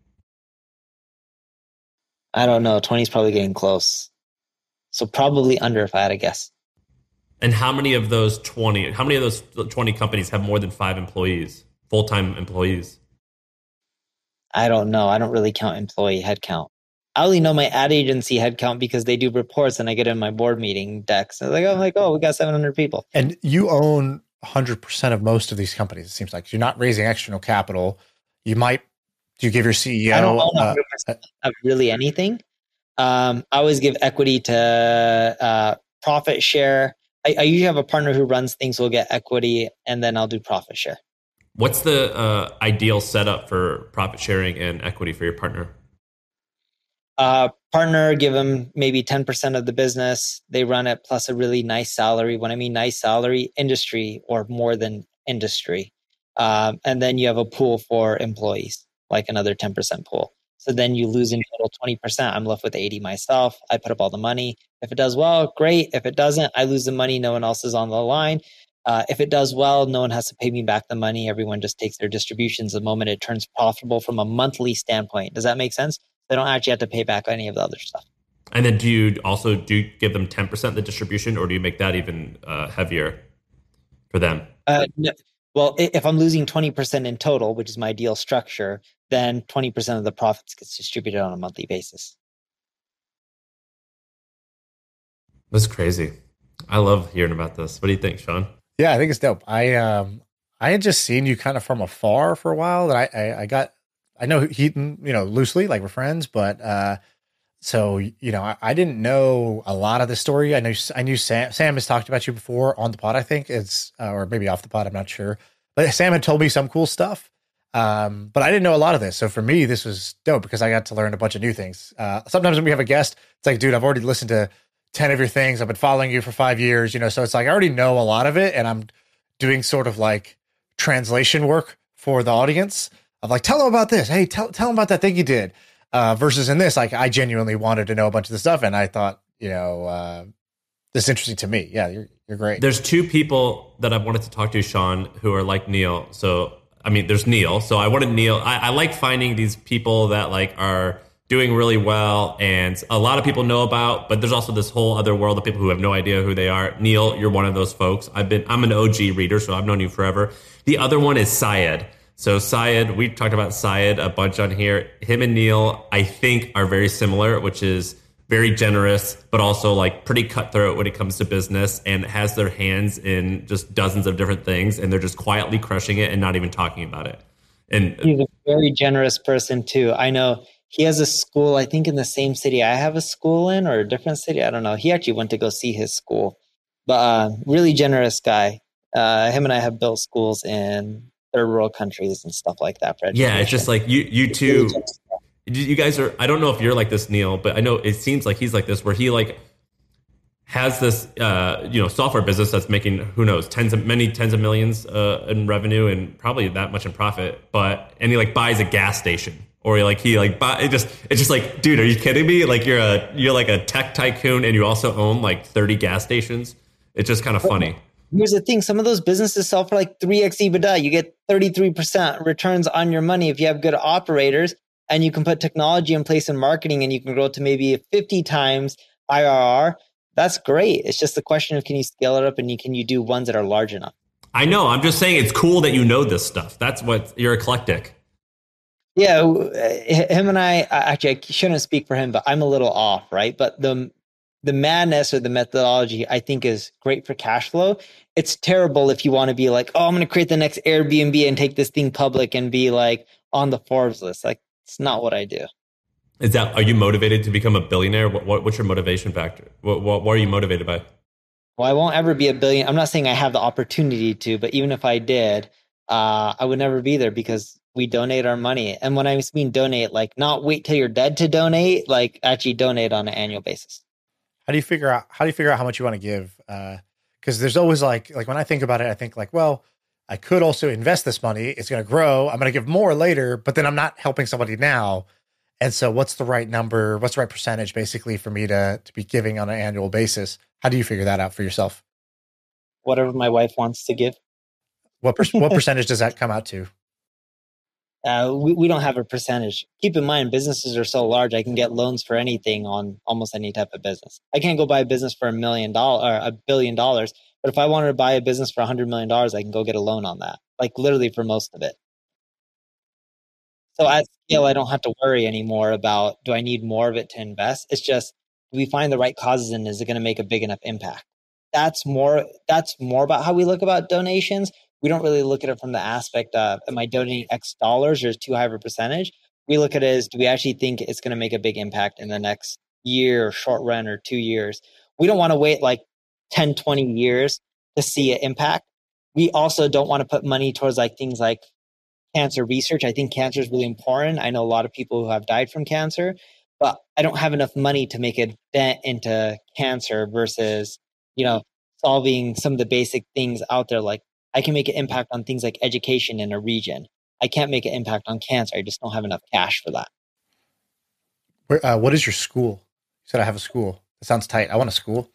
[SPEAKER 2] I don't know. twenty is probably getting close. So probably under if I had to guess.
[SPEAKER 1] And how many of those twenty, how many of those twenty companies have more than five employees, full-time employees?
[SPEAKER 2] I don't know. I don't really count employee headcount. I only know my ad agency headcount because they do reports and I get in my board meeting decks. I'm like, oh, I'm like, oh, we got seven hundred people.
[SPEAKER 3] And you own one hundred percent of most of these companies, it seems like. You're not raising external capital. You might, do you give your C E O?
[SPEAKER 2] I don't own one hundred
[SPEAKER 3] uh,
[SPEAKER 2] percent of really anything. Um, I always give equity to uh, profit share. I, I usually have a partner who runs things, will get equity, and then I'll do profit share.
[SPEAKER 1] What's the uh, ideal setup for profit sharing and equity for your partner?
[SPEAKER 2] Uh, partner, give them maybe ten percent of the business. They run it plus a really nice salary. When I mean nice salary, industry or more than industry. Um, and then you have a pool for employees, like another ten percent pool. So then you lose in total twenty percent. I'm left with eighty myself. I put up all the money. If it does well, great. If it doesn't, I lose the money. No one else is on the line. Uh, if it does well, no one has to pay me back the money. Everyone just takes their distributions the moment it turns profitable from a monthly standpoint. Does that make sense? They don't actually have to pay back any of the other stuff.
[SPEAKER 1] And then do you also do you give them ten percent the distribution, or do you make that even uh, heavier for them?
[SPEAKER 2] Uh, no, well, if I'm losing twenty percent in total, which is my deal structure, then twenty percent of the profits gets distributed on a monthly basis.
[SPEAKER 1] That's crazy. I love hearing about this. What do you think, Sean?
[SPEAKER 3] Yeah, I think it's dope. I um I had just seen you kind of from afar for a while, and I I, I got I know Heaton, you know, loosely, like we're friends, but uh, so you know, I, I didn't know a lot of the story. I know I knew Sam. Sam has talked about you before on the pod, I think it's uh, or maybe off the pod. I'm not sure, but Sam had told me some cool stuff. Um, but I didn't know a lot of this, so for me, this was dope because I got to learn a bunch of new things. Uh, sometimes when we have a guest, it's like, dude, I've already listened to ten of your things. I've been following you for five years, you know, so it's like I already know a lot of it, and I'm doing sort of like translation work for the audience. Of like, tell them about this. Hey, tell tell them about that thing you did. Uh, versus in this, like, I genuinely wanted to know a bunch of the stuff, and I thought, you know, uh, this is interesting to me. Yeah, you're you're great.
[SPEAKER 1] There's two people that I wanted to talk to, Sean, who are like Neil. So, I mean, there's Neil. So I wanted Neil. I, I like finding these people that like are doing really well, and a lot of people know about. But there's also this whole other world of people who have no idea who they are. Neil, you're one of those folks. I've been. I'm an O G reader, so I've known you forever. The other one is Syed. So Syed, we talked about Syed a bunch on here. Him and Neil, I think, are very similar, which is very generous, but also like pretty cutthroat when it comes to business, and has their hands in just dozens of different things, and they're just quietly crushing it and not even talking about it. And
[SPEAKER 2] he's a very generous person too. I know he has a school, I think in the same city I have a school in, or a different city. I don't know. He actually went to go see his school, but uh, really generous guy. Uh, him and I have built schools in third world countries and stuff like that. For
[SPEAKER 1] yeah, it's just like you, you two, you guys are, I don't know if you're like this, Neil, but I know it seems like he's like this, where he like has this, uh, you know, software business that's making, who knows, tens of many tens of millions uh, in revenue and probably that much in profit. But, and he like buys a gas station, or he like, he like, buy, it just, it's just like, dude, are you kidding me? Like you're a, you're like a tech tycoon and you also own like thirty gas stations. It's just kind of funny.
[SPEAKER 2] Here's the thing. Some of those businesses sell for like three X EBITDA. You get thirty-three percent returns on your money if you have good operators, and you can put technology in place in marketing, and you can grow to maybe fifty times I R R. That's great. It's just the question of, can you scale it up, and you, can you do ones that are large enough?
[SPEAKER 1] I know. I'm just saying it's cool that you know this stuff. That's what, you're eclectic.
[SPEAKER 2] Yeah. Him and I, actually, I shouldn't speak for him, but I'm a little off, right? But the the madness or the methodology, I think, is great for cash flow. It's terrible if you want to be like, oh, I'm going to create the next Airbnb and take this thing public and be like on the Forbes list. Like, it's not what I do.
[SPEAKER 1] Is that, are you motivated to become a billionaire? What, what what's your motivation factor? What, what what are you motivated by?
[SPEAKER 2] Well, I won't ever be a billion. I'm not saying I have the opportunity to, but even if I did, uh, I would never be there because we donate our money. And when I mean donate, like not wait till you're dead to donate, like actually donate on an annual basis.
[SPEAKER 3] How do you figure out, how do you figure out how much you want to give? Uh, cause there's always like, like when I think about it, I think like, well, I could also invest this money. It's going to grow. I'm going to give more later, but then I'm not helping somebody now. And so what's the right number? What's the right percentage basically for me to, to be giving on an annual basis? How do you figure that out for yourself?
[SPEAKER 2] Whatever my wife wants to give.
[SPEAKER 3] What, per, what percentage does that come out to?
[SPEAKER 2] Uh, we, we don't have a percentage. Keep in mind, businesses are so large, I can get loans for anything on almost any type of business. I can't go buy a business for a million dollars or a billion dollars, but if I wanted to buy a business for a hundred million dollars, I can go get a loan on that, like literally for most of it. So at scale, I don't have to worry anymore about, do I need more of it to invest? It's just, do we find the right causes and is it going to make a big enough impact? That's more, that's more about how we look about donations. We don't really look at it from the aspect of, am I donating X dollars or is too high of a percentage? We look at it as, do we actually think it's going to make a big impact in the next year or short run or two years? We don't want to wait like ten, twenty years to see an impact. We also don't want to put money towards like things like cancer research. I think cancer is really important. I know a lot of people who have died from cancer, but I don't have enough money to make a dent into cancer versus, you know, solving some of the basic things out there. Like I can make an impact on things like education in a region. I can't make an impact on cancer. I just don't have enough cash for that.
[SPEAKER 3] Where, uh, what is your school? You said I have a school. That sounds tight. I want a school.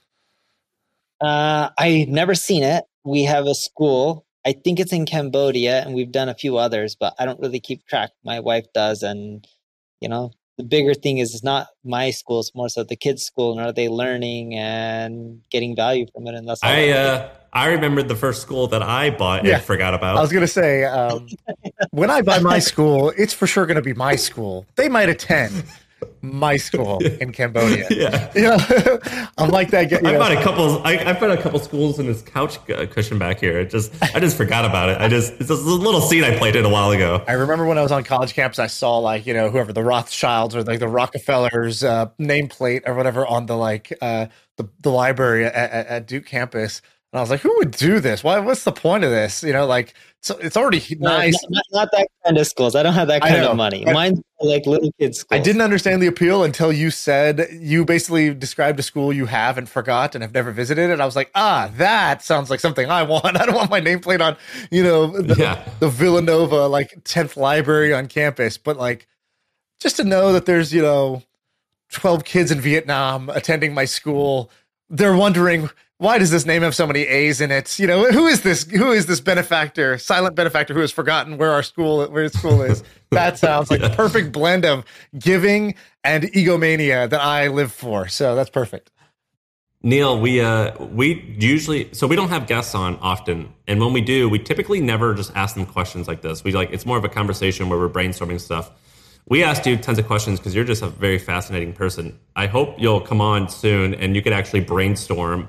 [SPEAKER 2] Uh, I've never seen it. We have a school. I think it's in Cambodia, and we've done a few others, but I don't really keep track. My wife does, and you know, the bigger thing is it's not my school; it's more so the kids' school, and are they learning and getting value from it? And that's all
[SPEAKER 1] I uh, I remembered the first school that I bought
[SPEAKER 3] Yeah.
[SPEAKER 1] and forgot about.
[SPEAKER 3] I was going to say, um, when I buy my school, it's for sure going to be my school. They might attend my school in Cambodia.
[SPEAKER 1] Yeah.
[SPEAKER 3] You know, I'm like that. You
[SPEAKER 1] I
[SPEAKER 3] know,
[SPEAKER 1] bought a couple. I, I bought a couple schools in this couch uh, cushion back here. It just, I just forgot about it. I just, it's a little scene I played in a while ago.
[SPEAKER 3] I remember when I was on college campus, I saw like, you know, whoever the Rothschilds or like the Rockefellers uh, nameplate or whatever on the like uh, the, the library at, at, at Duke campus. And I was like, who would do this? Why? What's the point of this? You know, like, so it's already
[SPEAKER 2] No,
[SPEAKER 3] nice.
[SPEAKER 2] Not, not, not that kind of schools. I don't have that
[SPEAKER 3] I
[SPEAKER 2] kind
[SPEAKER 3] know,
[SPEAKER 2] of money.
[SPEAKER 3] but-
[SPEAKER 2] Mine's like little kids' schools.
[SPEAKER 3] I didn't understand the appeal until you said you basically described a school you have and forgot and have never visited. And I was like, ah, that sounds like something I want. I don't want my nameplate on, you know, the,
[SPEAKER 1] Yeah.
[SPEAKER 3] the Villanova, like tenth library on campus. But like, just to know that there's, you know, twelve kids in Vietnam attending my school, they're wondering, why does this name have so many A's in it? You know, who is this? Who is this benefactor, silent benefactor who has forgotten where our school, where his school is? That sounds like the perfect blend of giving and egomania that I live for. So that's perfect.
[SPEAKER 1] Neil, we uh we usually so we don't have guests on often, and when we do, we typically never just ask them questions like this. We like it's more of a conversation where we're brainstorming stuff. We asked you tons of questions because you're just a very fascinating person. I hope you'll come on soon and you could actually brainstorm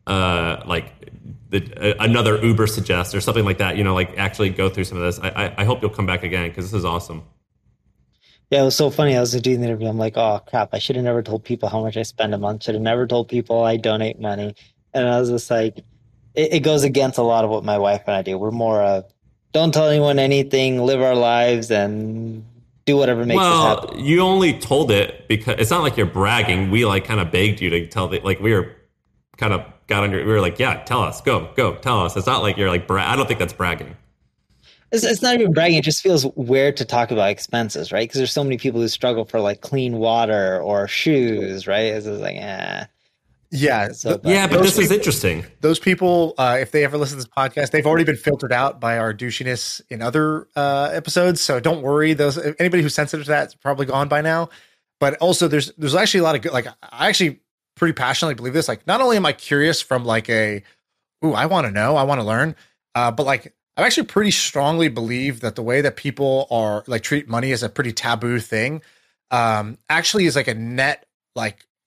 [SPEAKER 1] uh like the, uh, another Uber suggest or something like that. You know, like actually go through some of this. I I, I hope you'll come back again because this is awesome.
[SPEAKER 2] Yeah, it was so funny. I was doing the interview. I'm like, oh crap! I should have never told people how much I spend a month. Should have never told people I donate money. And I was just like, it, it goes against a lot of what my wife and I do. We're more uh, don't tell anyone anything, live our lives, and do whatever makes
[SPEAKER 1] well,
[SPEAKER 2] us happy.
[SPEAKER 1] you only told it because it's not like you're bragging. We like kind of begged you to tell the like we were kind of got under. We were like, yeah, tell us, go, go, tell us. It's not like you're like bra- I don't think that's bragging.
[SPEAKER 2] It's, it's not even bragging. It just feels weird to talk about expenses, right? Because there's so many people who struggle for like clean water or shoes, right? It's just like, eh.
[SPEAKER 3] Yeah.
[SPEAKER 2] So,
[SPEAKER 3] th-
[SPEAKER 1] Yeah, but
[SPEAKER 3] those
[SPEAKER 1] this is
[SPEAKER 3] people-
[SPEAKER 1] interesting.
[SPEAKER 3] Those people, uh, if they ever listen to this podcast, they've already been filtered out by our douchiness in other uh, episodes. So don't worry. Those anybody who's sensitive to that's probably gone by now. But also, there's there's actually a lot of good. Like I actually pretty passionately believe this. Like not only am I curious from like a, ooh, I want to know, I want to learn, uh, but like I actually pretty strongly believe that the way that people are like treat money as a pretty taboo thing, um, actually is like a net like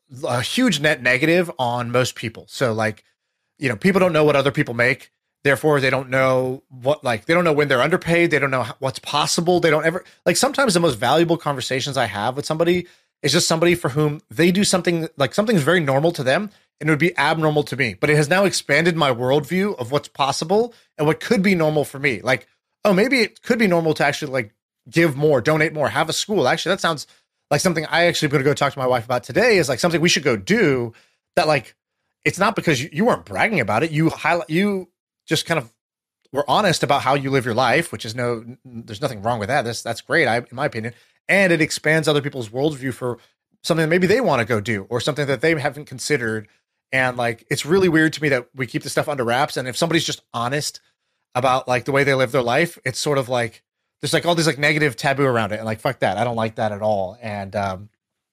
[SPEAKER 3] a huge net negative on most people. So like, you know, people don't know what other people make. Therefore, they don't know what, like, they don't know when they're underpaid. They don't know what's possible. They don't ever, like, sometimes the most valuable conversations I have with somebody is just somebody for whom they do something, like something's very normal to them and it would be abnormal to me. But it has now expanded my worldview of what's possible and what could be normal for me. Like, oh, maybe it could be normal to actually like give more, donate more, have a school. Actually, that sounds like something I actually going to go talk to my wife about today, is like something we should go do. That like, it's not because you, you weren't bragging about it. You highlight, you just kind of were honest about how you live your life, which is no, there's nothing wrong with that. That's, that's great, I, in my opinion. And it expands other people's worldview for something that maybe they want to go do or something that they haven't considered. And like, it's really weird to me that we keep this stuff under wraps. And if somebody's just honest about like the way they live their life, it's sort of like, there's like all these like negative taboo around it. And like, fuck that. I don't like that at all. And um,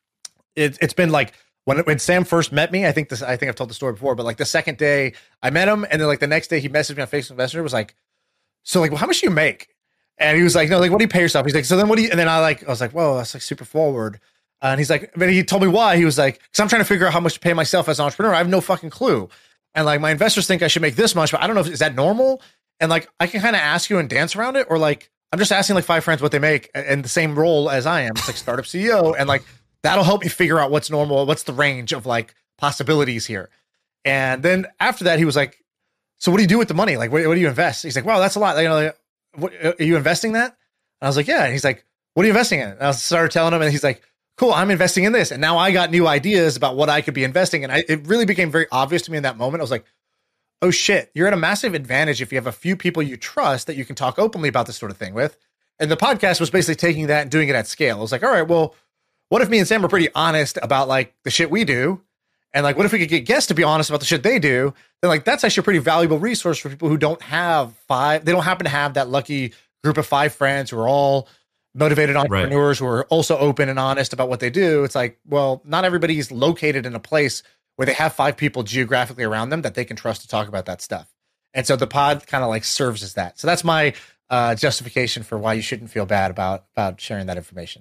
[SPEAKER 3] it, it's been like, when, when Sam first met me, I think this, I think I've told the story before, but like the second day I met him, and then like the next day he messaged me on Facebook Messenger, was like, so like, well, how much do you make? And he was like, no, like, what do you pay yourself? He's like, so then what do you, and then I like, I was like, whoa, that's like super forward. Uh, and he's like, but he told me why. He was like, cause I'm trying to figure out how much to pay myself as an entrepreneur. I have no fucking clue. And like, my investors think I should make this much, but I don't know if, is that normal? And like, I can kind of ask you and dance around it, or like, I'm just asking like five friends what they make in the same role as I am. It's like startup C E O. And like, that'll help me figure out what's normal. What's the range of like possibilities here? And then after that, he was like, so what do you do with the money? Like, what, what do you invest? He's like, wow, that's a lot. You know, like, what, are you investing that? And I was like, yeah. And he's like, what are you investing in? And I started telling him, and he's like, cool, I'm investing in this. And now I got new ideas about what I could be investing in. I, it really became very obvious to me in that moment. I was like, oh shit, you're at a massive advantage if you have a few people you trust that you can talk openly about this sort of thing with. And the podcast was basically taking that and doing it at scale. I was like, all right, well, what if me and Sam are pretty honest about like the shit we do? And like, what if we could get guests to be honest about the shit they do? Then like, that's actually a pretty valuable resource for people who don't have five, they don't happen to have that lucky group of five friends who are all motivated entrepreneurs, right, who are also open and honest about what they do. It's like, well, not everybody's located in a place where they have five people geographically around them that they can trust to talk about that stuff. And so the pod kind of like serves as that. So that's my uh, justification for why you shouldn't feel bad about, about sharing that information.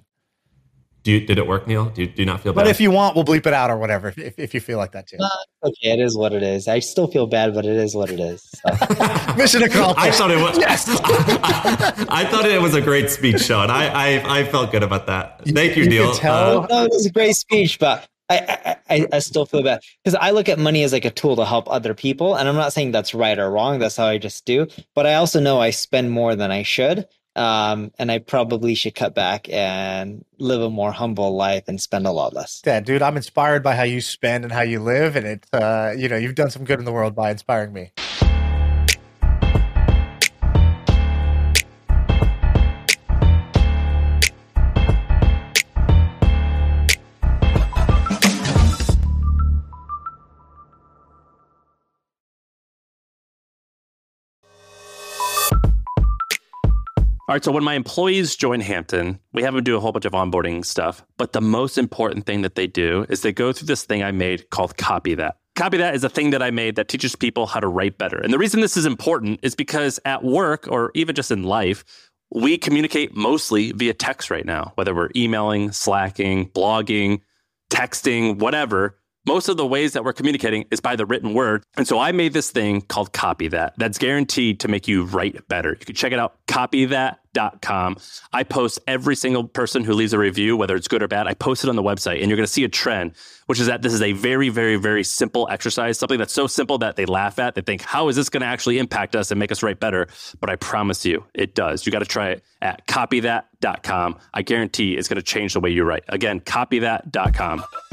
[SPEAKER 1] Do you, did it work, Neil? Do you, do you not feel bad?
[SPEAKER 3] But if you want, we'll bleep it out or whatever, if, if you feel like that too.
[SPEAKER 2] Uh, okay, it is what it is. I still feel bad, but it is what it is. So.
[SPEAKER 3] Mission accomplished.
[SPEAKER 1] I thought it was.
[SPEAKER 3] Yes.
[SPEAKER 1] I, I thought it was a great speech, Sean. I I, I felt good about that. Thank you, you Neil.
[SPEAKER 2] Tell, uh, no, it was a great speech, but I, I, I still feel bad because I look at money as like a tool to help other people. And I'm not saying that's right or wrong. That's how I just do. But I also know I spend more than I should. Um, and I probably should cut back and live a more humble life and spend a lot less.
[SPEAKER 3] Yeah, dude, I'm inspired by how you spend and how you live. And it, uh, you know, you've done some good in the world by inspiring me.
[SPEAKER 4] All right, so when my employees join Hampton, we have them do a whole bunch of onboarding stuff. But the most important thing that they do is they go through this thing I made called Copy That. Copy That is a thing that I made that teaches people how to write better. And the reason this is important is because at work, or even just in life, we communicate mostly via text right now, whether we're emailing, slacking, blogging, texting, whatever. Most of the ways that we're communicating is by the written word. And so I made this thing called Copy That. That's guaranteed to make you write better. You can check it out, copy that dot com. I post every single person who leaves a review, whether it's good or bad. I post it on the website, and you're going to see a trend, which is that this is a very, very, very simple exercise, something that's so simple that they laugh at. They think, how is this going to actually impact us and make us write better? But I promise you, it does. You got to try it at copy that dot com. I guarantee it's going to change the way you write. Again, copy that dot com.